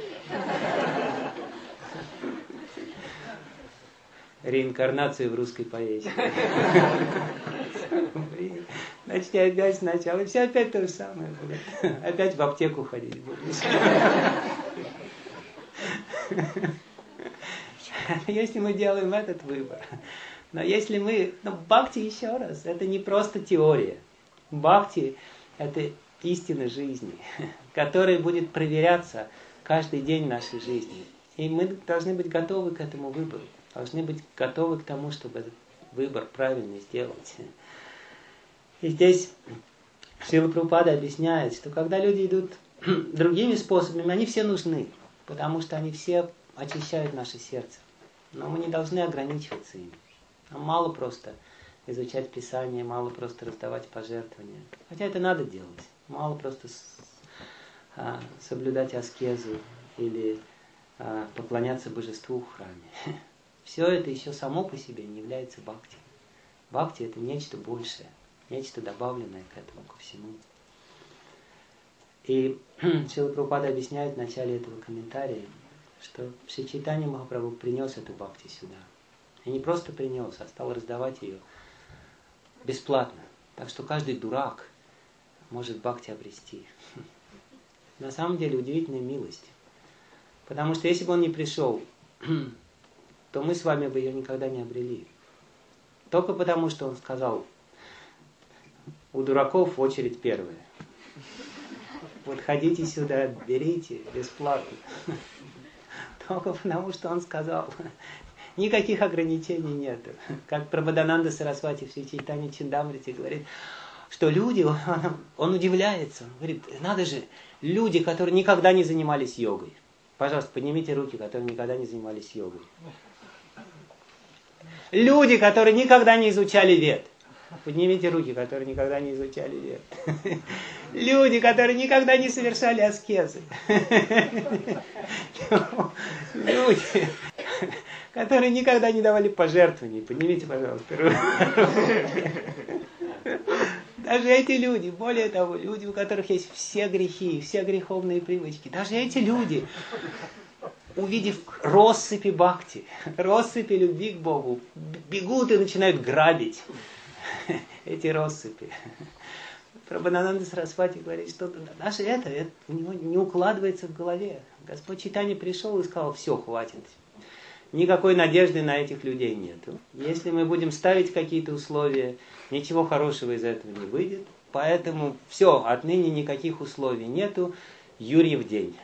Реинкарнация в русской поэзии. Начни опять сначала, и все опять то же самое будет. Опять в аптеку ходить будешь. Если мы делаем этот выбор. Но если мы... Ну, бхакти, еще раз, это не просто теория. Бхакти – это истина жизни, которая будет проверяться каждый день нашей жизни. И мы должны быть готовы к этому выбору. Должны быть готовы к тому, чтобы этот выбор правильно сделать. И здесь Шрила Прабхупада объясняет, что когда люди идут другими способами, они все нужны, потому что они все очищают наше сердце. Но мы не должны ограничиваться ими. Нам мало просто изучать Писание, мало просто раздавать пожертвования. Хотя это надо делать. Мало просто с, а, соблюдать аскезу или а, поклоняться божеству в храме. Все это еще само по себе не является бхакти. Бхакти – это нечто большее, нечто добавленное к этому, ко всему. И Шрила Прабхупада объясняет в начале этого комментария, что Шри Чайтанья Махапрабху принес эту бхакти сюда. И не просто принес, а стал раздавать ее бесплатно. Так что каждый дурак может бхакти обрести. На самом деле удивительная милость. Потому что если бы он не пришел, то мы с вами бы ее никогда не обрели. Только потому, что он сказал, у дураков очередь первая. Вот ходите сюда, берите бесплатно. Только потому, что он сказал, Никаких ограничений нет. Как Прабхадананда Сарасвати в Шри Чайтанья Чиндамрите говорит, что люди, он, он удивляется, он говорит, надо же, люди, которые никогда не занимались йогой. Пожалуйста, поднимите руки, которые никогда не занимались йогой. Люди, которые никогда не изучали вед. Поднимите руки, которые никогда не изучали вед. Люди, которые никогда не совершали аскезы. Люди, которые никогда не давали пожертвований. Поднимите, пожалуйста, руки. Даже эти люди, более того, люди, у которых есть все грехи, все греховные привычки, даже эти люди, увидев россыпи бхакти, россыпи любви к Богу, бегут и начинают грабить эти россыпи. Прабхадананда Сарасвати говорит, что даже это, это у него не укладывается в голове. Господь Чайтанья пришел и сказал, все, хватит. Никакой надежды на этих людей нет. Если мы будем ставить какие-то условия, ничего хорошего из этого не выйдет. Поэтому все, отныне никаких условий нету. Юрьев день.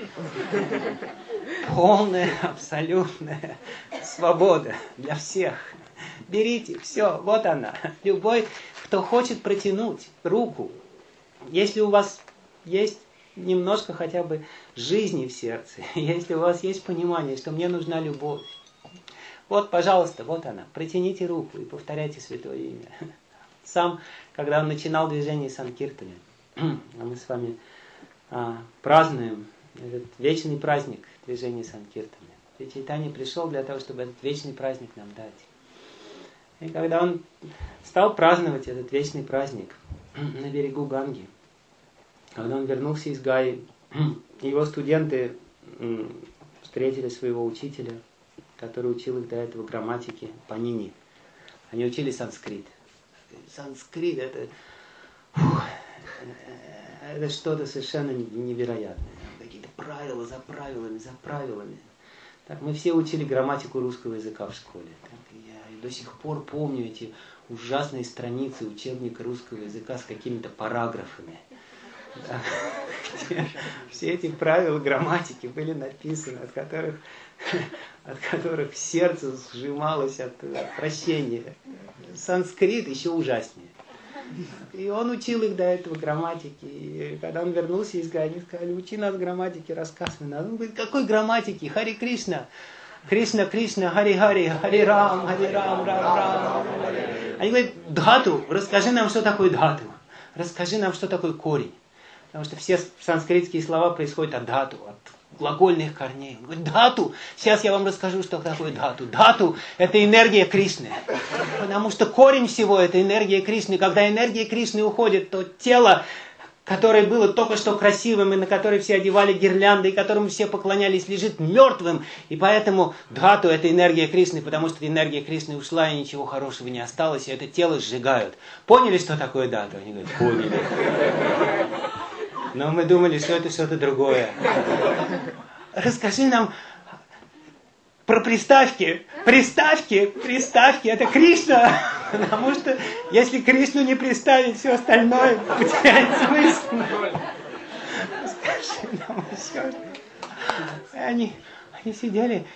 Полная, абсолютная свобода для всех. Берите, все, вот она. Любой, кто хочет протянуть руку, если у вас есть немножко хотя бы жизни в сердце, если у вас есть понимание, что мне нужна любовь, вот, пожалуйста, вот она, протяните руку и повторяйте святое имя. Сам, когда он начинал движение Санкиртаны, а мы с вами а, празднуем этот вечный праздник движения Санкиртаны. И Чайтанья пришел для того, чтобы этот вечный праздник нам дать. И когда он стал праздновать этот вечный праздник на берегу Ганги, когда он вернулся из Гаи, его студенты встретили своего учителя, который учил их до этого грамматике Панини. Они учили санскрит. Санскрит это, фух, это что-то совершенно невероятное. Какие-то правила за правилами, за правилами. Так, мы все учили грамматику русского языка в школе. Так, я до сих пор помню эти ужасные страницы учебника русского языка с какими-то параграфами. Да, все эти правила грамматики были написаны, от которых, от которых сердце сжималось от отвращения. Санскрит еще ужаснее. И он учил их до этого грамматики. И когда он вернулся из Гаи, они сказали, учи нас грамматике, рассказывай нас. Он говорит, какой грамматики? Хари Кришна. Кришна, Кришна, Хари Хари, Хари Рам, Хари Рам, Рам, Рам. Они говорят, дхату, расскажи нам, что такое дхату. Расскажи нам, что такое корень. Потому что все санскритские слова происходят от дхату, от глагольных корней. Он говорит, дхату, сейчас я вам расскажу, что такое дхату. Дхату – это энергия Кришны. Потому что корень всего – это энергия Кришны. Когда энергия Кришны уходит, то тело, которое было только что красивым, и на которое все одевали гирлянды, и которому все поклонялись, лежит мертвым. И поэтому дхату – это энергия Кришны, потому что энергия Кришны ушла, и ничего хорошего не осталось, и это тело сжигают. Поняли, что такое дхату? Они говорят, поняли. Но мы думали, что это что-то другое. Расскажи нам про приставки. Приставки, приставки, это Кришна. Потому что если Кришну не представить, все остальное потеряет смысл. Расскажи нам еще. Они, они сидели.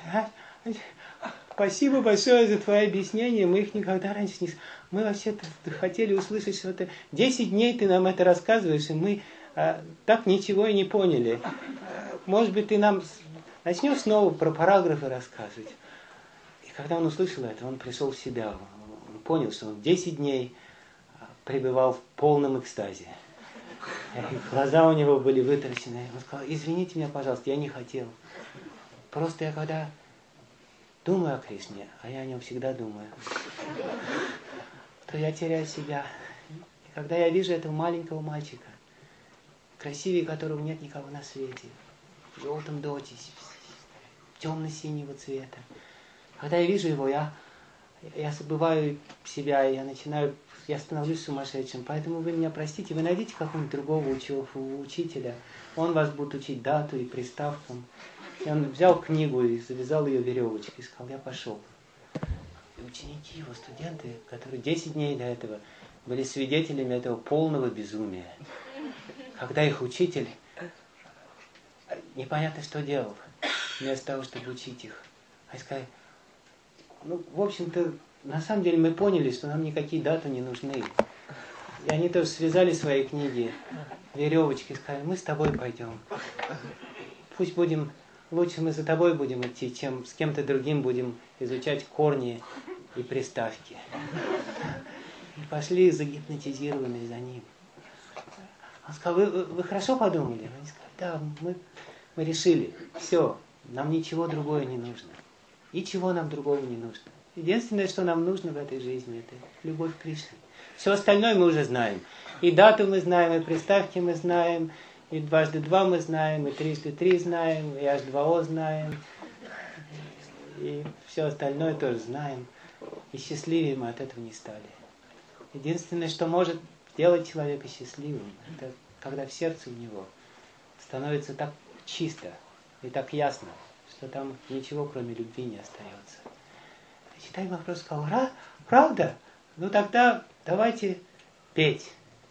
Спасибо большое за твои объяснения. Мы их никогда раньше не... Мы вообще-то хотели услышать что-то. Десять дней ты нам это рассказываешь, и мы... А, так ничего и не поняли. Может быть, ты нам начнешь снова про параграфы рассказывать. И когда он услышал это, он пришел в себя. Он понял, что он десять дней пребывал в полном экстазе. И глаза у него были вытаращены. Он сказал, извините меня, пожалуйста, я не хотел. Просто я когда думаю о Кришне, а я о нем всегда думаю, то я теряю себя. И когда я вижу этого маленького мальчика, красивее которого нет никого на свете, в желтом доте, темно-синего цвета. Когда я вижу его, я, я забываю себя, я начинаю, я становлюсь сумасшедшим. Поэтому вы меня простите, вы найдите какого-нибудь другого учителя, он вас будет учить дату и приставкам. И он взял книгу и завязал ее веревочкой и сказал, я пошел. И ученики его, студенты, которые десять дней до этого были свидетелями этого полного безумия, когда их учитель непонятно что делал, вместо того, чтобы учить их. Они сказали, ну, в общем-то, на самом деле мы поняли, что нам никакие даты не нужны. И они тоже связали свои книги, веревочки, сказали, мы с тобой пойдем. Пусть будем, лучше мы за тобой будем идти, чем с кем-то другим будем изучать корни и приставки. И пошли загипнотизированные за ним. Он сказал, вы, вы, вы хорошо подумали? Они сказали, да, мы, мы решили, все, нам ничего другое не нужно. Ничего нам другого не нужно. Единственное, что нам нужно в этой жизни, это любовь к Кришне. Все остальное мы уже знаем. И дату мы знаем, и приставки мы знаем, и дважды два мы знаем, и трижды три знаем, и аш два о знаем. И все остальное тоже знаем. И счастливее мы от этого не стали. Единственное, что может делать человека счастливым, это когда в сердце у него становится так чисто и так ясно, что там ничего кроме любви не остается. Читай вопрос сказал, Ра, правда? Ну тогда давайте петь.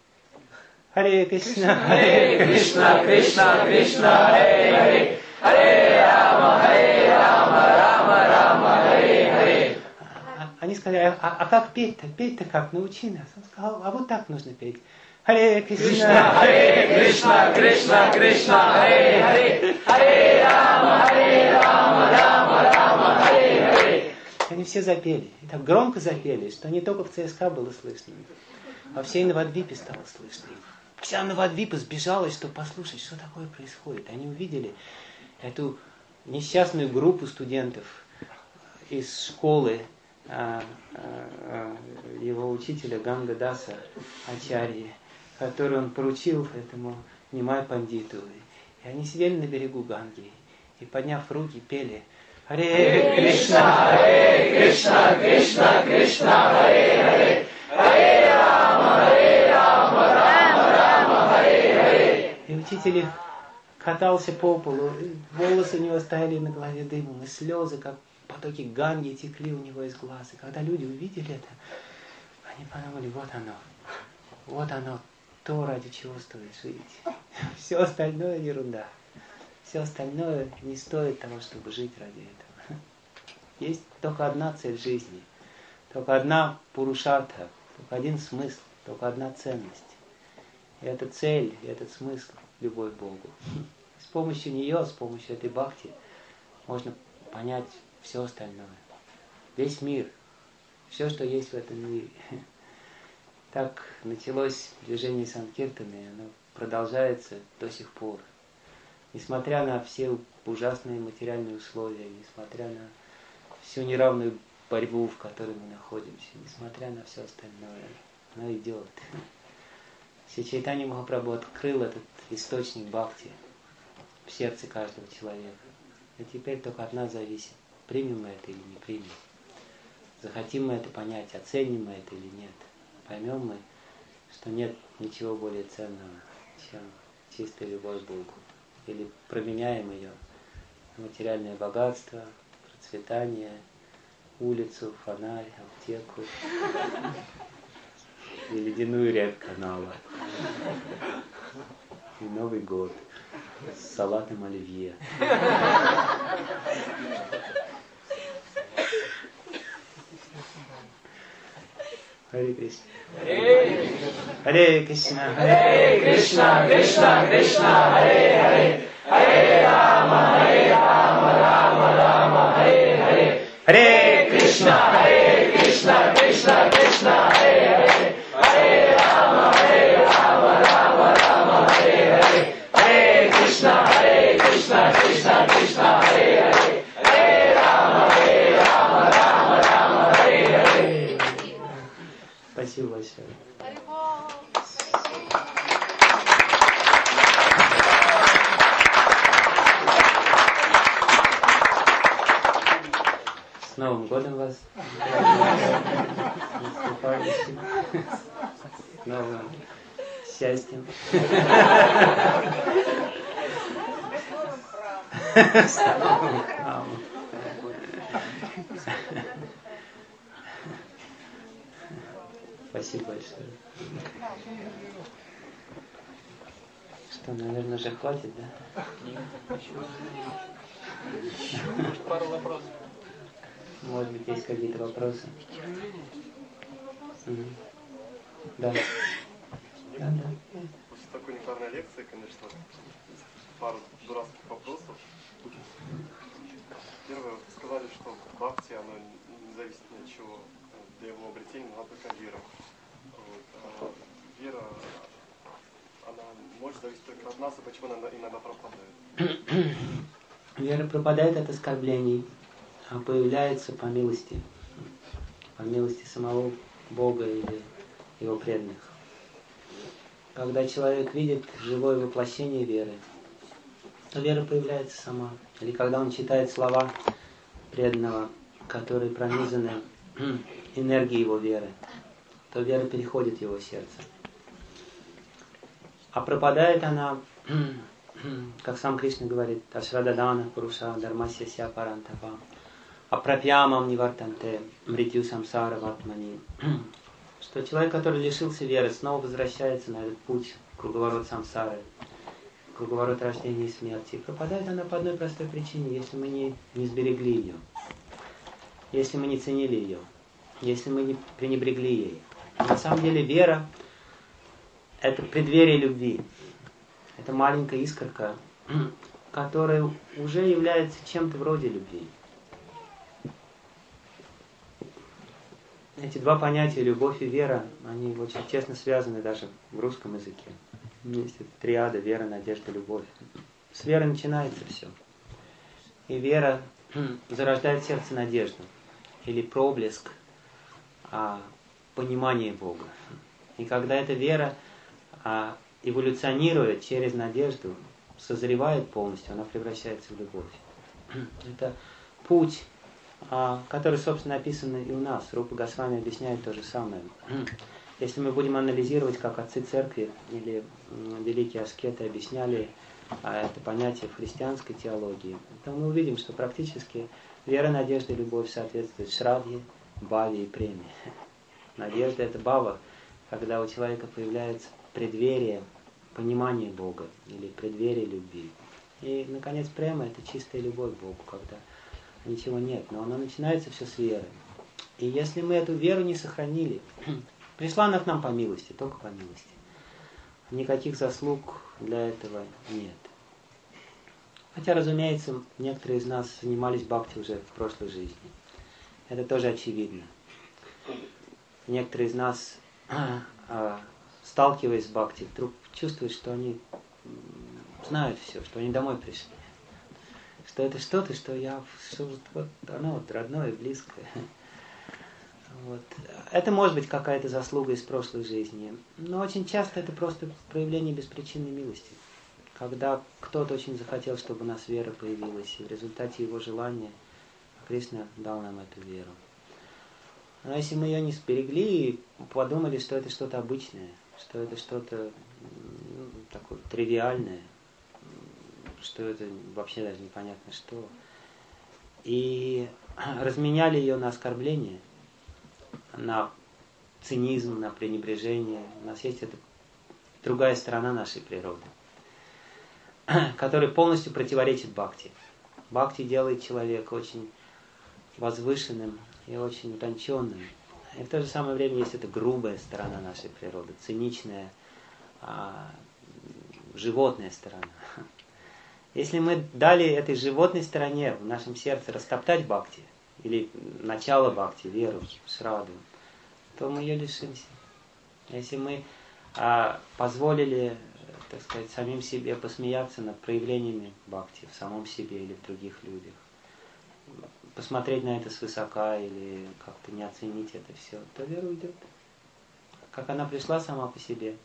Харе Кришна, Харе Кришна, Кришна, Кришна, Харе Харе, Харе Рама, Харе Рама, Рама, Рама, Харе Харе. Они сказали, а, а как петь-то? Петь-то как? Научи нас. Он сказал, а вот так нужно петь. Харе Кришна, Харе Кришна, Кришна, Кришна, Харе Харе, Харе Рама, Харе Рама, Рама, Рама, Харе Харе. Они все запели. И так громко запели, что не только в ЦСКА было слышно, а всей Навадвипе стало слышно. Вся Навадвипа сбежалась, чтобы послушать, что такое происходит. Они увидели эту несчастную группу студентов из школы а, а, его учителя Гангадаса Ачарьи, который он поручил этому Нимай Пандиту. И они сидели на берегу Ганги и, подняв руки, пели Харе Кришна, Харе Кришна, Кришна, Кришна, Харе Харе, Харе Рама, Харе Рама, Рама, Рама, Харе Харе. И учитель катался по полу, волосы у него стояли на голове дымом, и слезы, как потоки Ганги, текли у него из глаз. И когда люди увидели это, они подумали, вот оно, вот оно, то, ради чего стоит жить. Все остальное ерунда. Все остальное не стоит того, чтобы жить ради этого. Есть только одна цель жизни, только одна пурушарта, только один смысл, только одна ценность. И эта цель, и этот смысл – любовь к Богу. С помощью нее, с помощью этой бхакти можно понять все остальное. Весь мир, все, что есть в этом мире. Так началось движение Санкиртаны, и оно продолжается до сих пор. Несмотря на все ужасные материальные условия, несмотря на всю неравную борьбу, в которой мы находимся, несмотря на все остальное, оно идет. Шри Чайтанья Махапрабху открыл этот источник бхакти в сердце каждого человека. И теперь только от нас зависит, примем мы это или не примем. Захотим мы это понять, оценим мы это или нет. Поймем мы, что нет ничего более ценного, чем чистая любовь к Богу. Или променяем ее на материальное богатство, процветание, улицу, фонарь, аптеку и ледяную рябь канала. И Новый год с салатом оливье. Харе Кришна. Харе Кришна. Харе Кришна, Кришна, Кришна, Харе Харе. Харе Рама, Харе Рама, Рама, Рама, Харе Харе. Харе Кришна, Харе Кришна, Кришна, Кришна, Харе Харе. Харе Рама, Харе Рама, Рама, Рама, Харе Харе. Харе Кришна, Харе Кришна, Кришна, Кришна, Харе Харе. Харе Рама, Харе Рама, Рама, Рама, Харе Харе. Спасибо большое. С Новым годом вас! С новым счастьем! С новым храмом! Спасибо большое. Что, наверное, уже хватит, да? Может, пару вопросов. Может быть, есть какие-то вопросы? Угу. Да. Да, да. После такой неправильной лекции, конечно, пару дурацких вопросов. Первое, вы сказали, что бхакти, оно не зависит ни от чего. Для его обретения надо только вера. Вот. А вера, она может зависеть только от нас, и почему она иногда пропадает? Вера пропадает от оскорблений, а появляется по милости. По милости самого Бога или его преданных. Когда человек видит живое воплощение веры, то вера появляется сама. Или когда он читает слова преданного, которые пронизаны энергией его веры, то вера переходит в его сердце. А пропадает она, как сам Кришна говорит, ашрададана пуруша дармасья ся парантава, апрапьямам нивартанте мритью самсара ватмани. Что человек, который лишился веры, снова возвращается на этот путь, круговорот самсары, круговорот рождения и смерти. И пропадает она по одной простой причине, если мы не, не сберегли ее, если мы не ценили ее, если мы не пренебрегли ей. На самом деле вера – это преддверие любви. Это маленькая искорка, которая уже является чем-то вроде любви. Эти два понятия, любовь и вера, они очень тесно связаны даже в русском языке. Есть эта триада: вера, надежда, любовь. С веры начинается все. И вера зарождает в сердце надежду, или проблеск а, понимания Бога. И когда эта вера а, эволюционирует через надежду, созревает полностью, она превращается в любовь. Это путь, а, который, собственно, описан и у нас. Рупа Госвами объясняет то же самое. Если мы будем анализировать, как отцы церкви или великие аскеты объясняли а, это понятие в христианской теологии, то мы увидим, что практически вера, надежда и любовь соответствуют шрадхе, бхаве и преме. Надежда – это бхава, когда у человека появляется преддверие понимания Бога или преддверие любви. И, наконец, према – это чистая любовь к Богу, когда ничего нет, но она начинается все с веры. И если мы эту веру не сохранили, пришла она к нам по милости, только по милости. Никаких заслуг для этого нет. Хотя, разумеется, некоторые из нас занимались бхакти уже в прошлой жизни. Это тоже очевидно. Некоторые из нас, сталкиваясь с бхакти, вдруг чувствуют, что они знают все, что они домой пришли. Что это что-то, что я, что вот оно вот родное, близкое. Вот. Это может быть какая-то заслуга из прошлой жизни, но очень часто это просто проявление беспричинной милости. Когда кто-то очень захотел, чтобы у нас вера появилась, и в результате его желания Кришна дал нам эту веру. Но если мы ее не сберегли и подумали, что это что-то обычное, что это что-то ну, такое тривиальное, что это вообще даже непонятно что, и разменяли ее на оскорбление, на цинизм, на пренебрежение. У нас есть эта другая сторона нашей природы, которая полностью противоречит бхакти. Бхакти делает человека очень возвышенным и очень утонченным. И в то же самое время есть эта грубая сторона нашей природы, циничная, а, животная сторона. Если мы дали этой животной стороне в нашем сердце растоптать бхакти, или начало бхакти, веру, шраду, то мы ее лишимся. Если мы а, позволили, так сказать, самим себе посмеяться над проявлениями бхакти в самом себе или в других людях, посмотреть на это свысока или как-то не оценить это все, то вера уйдет. Как она пришла сама по себе,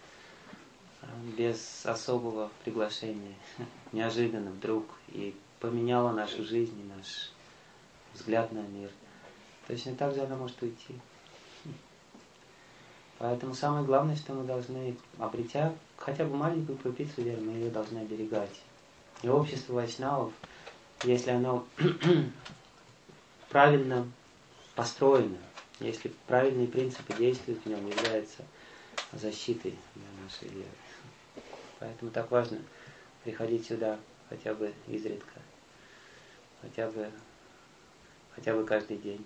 без особого приглашения, неожиданно вдруг, и поменяла нашу жизнь и наш взгляд на мир. Точно так же она может уйти. Поэтому самое главное, что мы должны, обретя хотя бы маленькую крупицу веры, мы ее должны оберегать. И общество вайшнавов, если оно правильно построено, если правильные принципы действуют в нем, является защитой для нашей веры. Поэтому так важно приходить сюда хотя бы изредка, хотя бы хотя бы каждый день.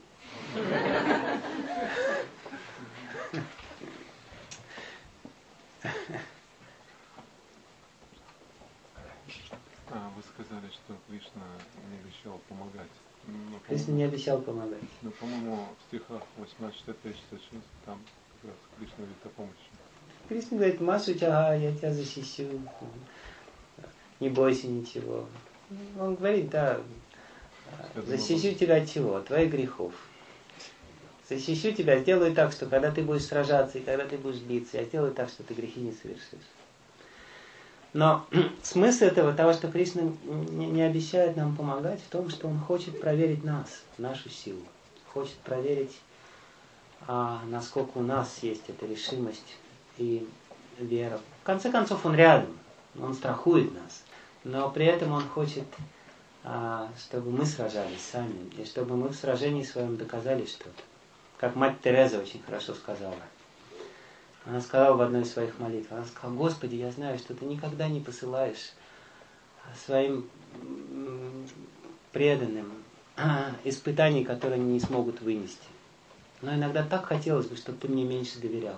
А, вы сказали, что Кришна не обещал помогать. Ну, Кришна не обещал помогать. Ну, по-моему, в стихах восемнадцать шестьдесят пять шестьдесят шесть там как раз Кришна говорит о помощи. Кришна говорит: Машу Чага, я тебя защищу, не бойся ничего. Он говорит: да, защищу тебя от чего? От твоих грехов. Защищу тебя, сделаю так, что когда ты будешь сражаться и когда ты будешь биться, я сделаю так, что ты грехи не совершишь. Но смысл этого, того, что Кришна не обещает нам помогать, в том, что Он хочет проверить нас, нашу силу. Хочет проверить, а, насколько у нас есть эта решимость и вера. В конце концов, Он рядом, Он страхует нас. Но при этом Он хочет, а, чтобы мы сражались сами, и чтобы мы в сражении своем доказали что-то. Как мать Тереза очень хорошо сказала. Она сказала в одной из своих молитв, она сказала: Господи, я знаю, что Ты никогда не посылаешь своим преданным испытаний, которые они не смогут вынести. Но иногда так хотелось бы, чтобы Ты мне меньше доверял.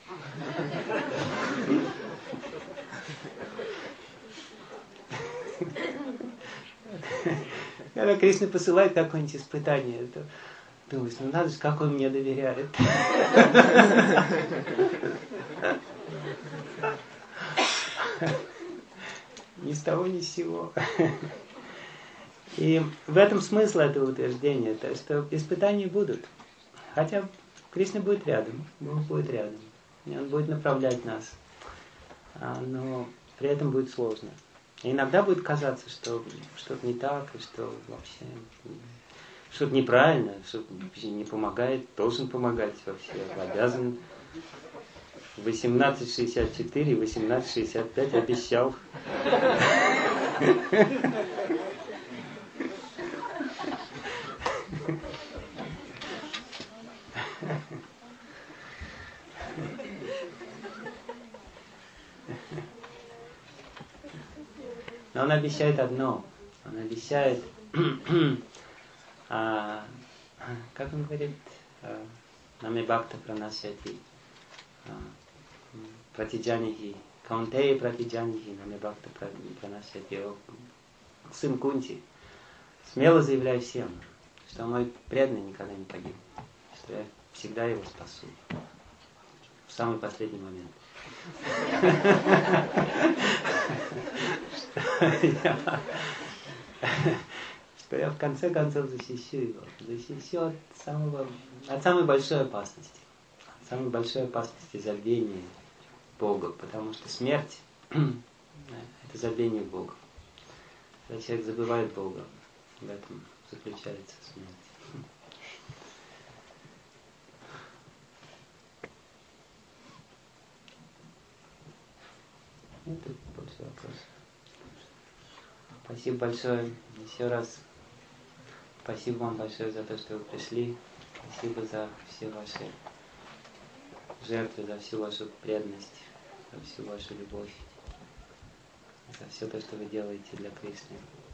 Когда Кришна посылает какое-нибудь испытание, то думаешь: ну надо же, как Он мне доверяет. Ни с того, ни с сего. И в этом смысл этого утверждения, то, что испытания будут. Хотя Кришна будет рядом, Бог будет рядом. И Он будет направлять нас. Но при этом будет сложно. И иногда будет казаться, что что-то не так, и что вообще что-то неправильно, что-то не помогает, должен помогать вообще, обязан. восемнадцать шестьдесят четыре, восемнадцать шестьдесят пять обещал. Но Он обещает одно. Он обещает, а, как Он говорит, нами бхакта пранасяти, пратиджанихи, каунтеи пратиджанихи, нами бхакта пранасяти. Сын Кунти, смело заявляю всем, что мой преданный никогда не погиб, что я всегда его спасу в самый последний момент. Что я в конце концов защищу его, защищу от самого, от самой большой опасности, от самой большой опасности забвения Бога, потому что смерть – это забвение Бога. Когда человек забывает Бога, в этом заключается смерть. Это больше вопросов. Спасибо большое еще раз. Спасибо вам большое за то, что вы пришли. Спасибо за все ваши жертвы, за всю вашу преданность, за всю вашу любовь, за все то, что вы делаете для Кришны.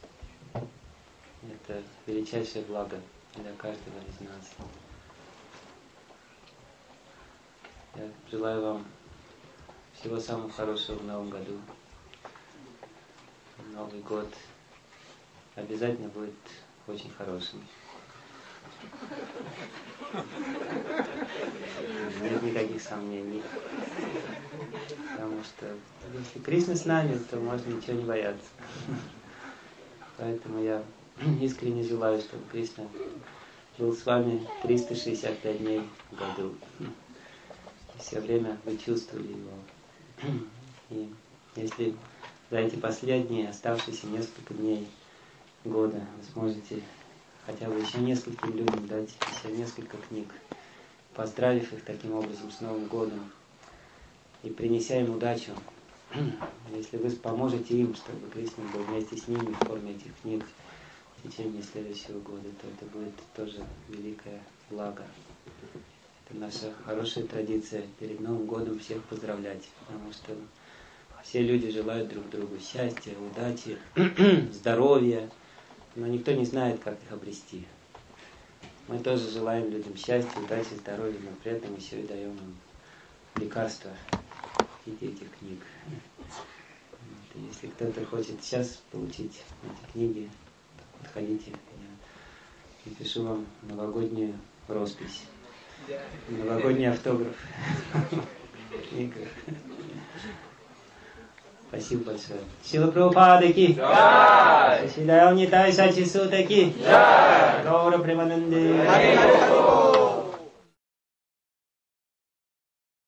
Это величайшее благо для каждого из нас. Я желаю вам всего самого хорошего в новом году. Новый год обязательно будет очень хорошим. Нет никаких сомнений. Потому что если Кришна с нами, то можно ничего не бояться. Поэтому я искренне желаю, чтобы Кришна был с вами триста шестьдесят пять дней в году. И все время вы чувствовали его. И если за эти последние оставшиеся несколько дней года вы сможете хотя бы еще нескольким людям дать еще несколько книг, поздравив их таким образом с Новым годом и принеся им удачу. Если вы поможете им, чтобы Кришна был вместе с ними в форме этих книг в течение следующего года, то это будет тоже великое благо. Это наша хорошая традиция перед Новым годом всех поздравлять, потому что все люди желают друг другу счастья, удачи, здоровья, но никто не знает, как их обрести. Мы тоже желаем людям счастья, удачи, здоровья, но при этом еще и даем им лекарства в виде этих книг. Вот. Если кто-то хочет сейчас получить эти книги, подходите, я напишу вам новогоднюю роспись, новогодний автограф. Спасибо большое. Шрила Прабхупада ки Шрила Нитай Сачи Сута ки Гаура Примананде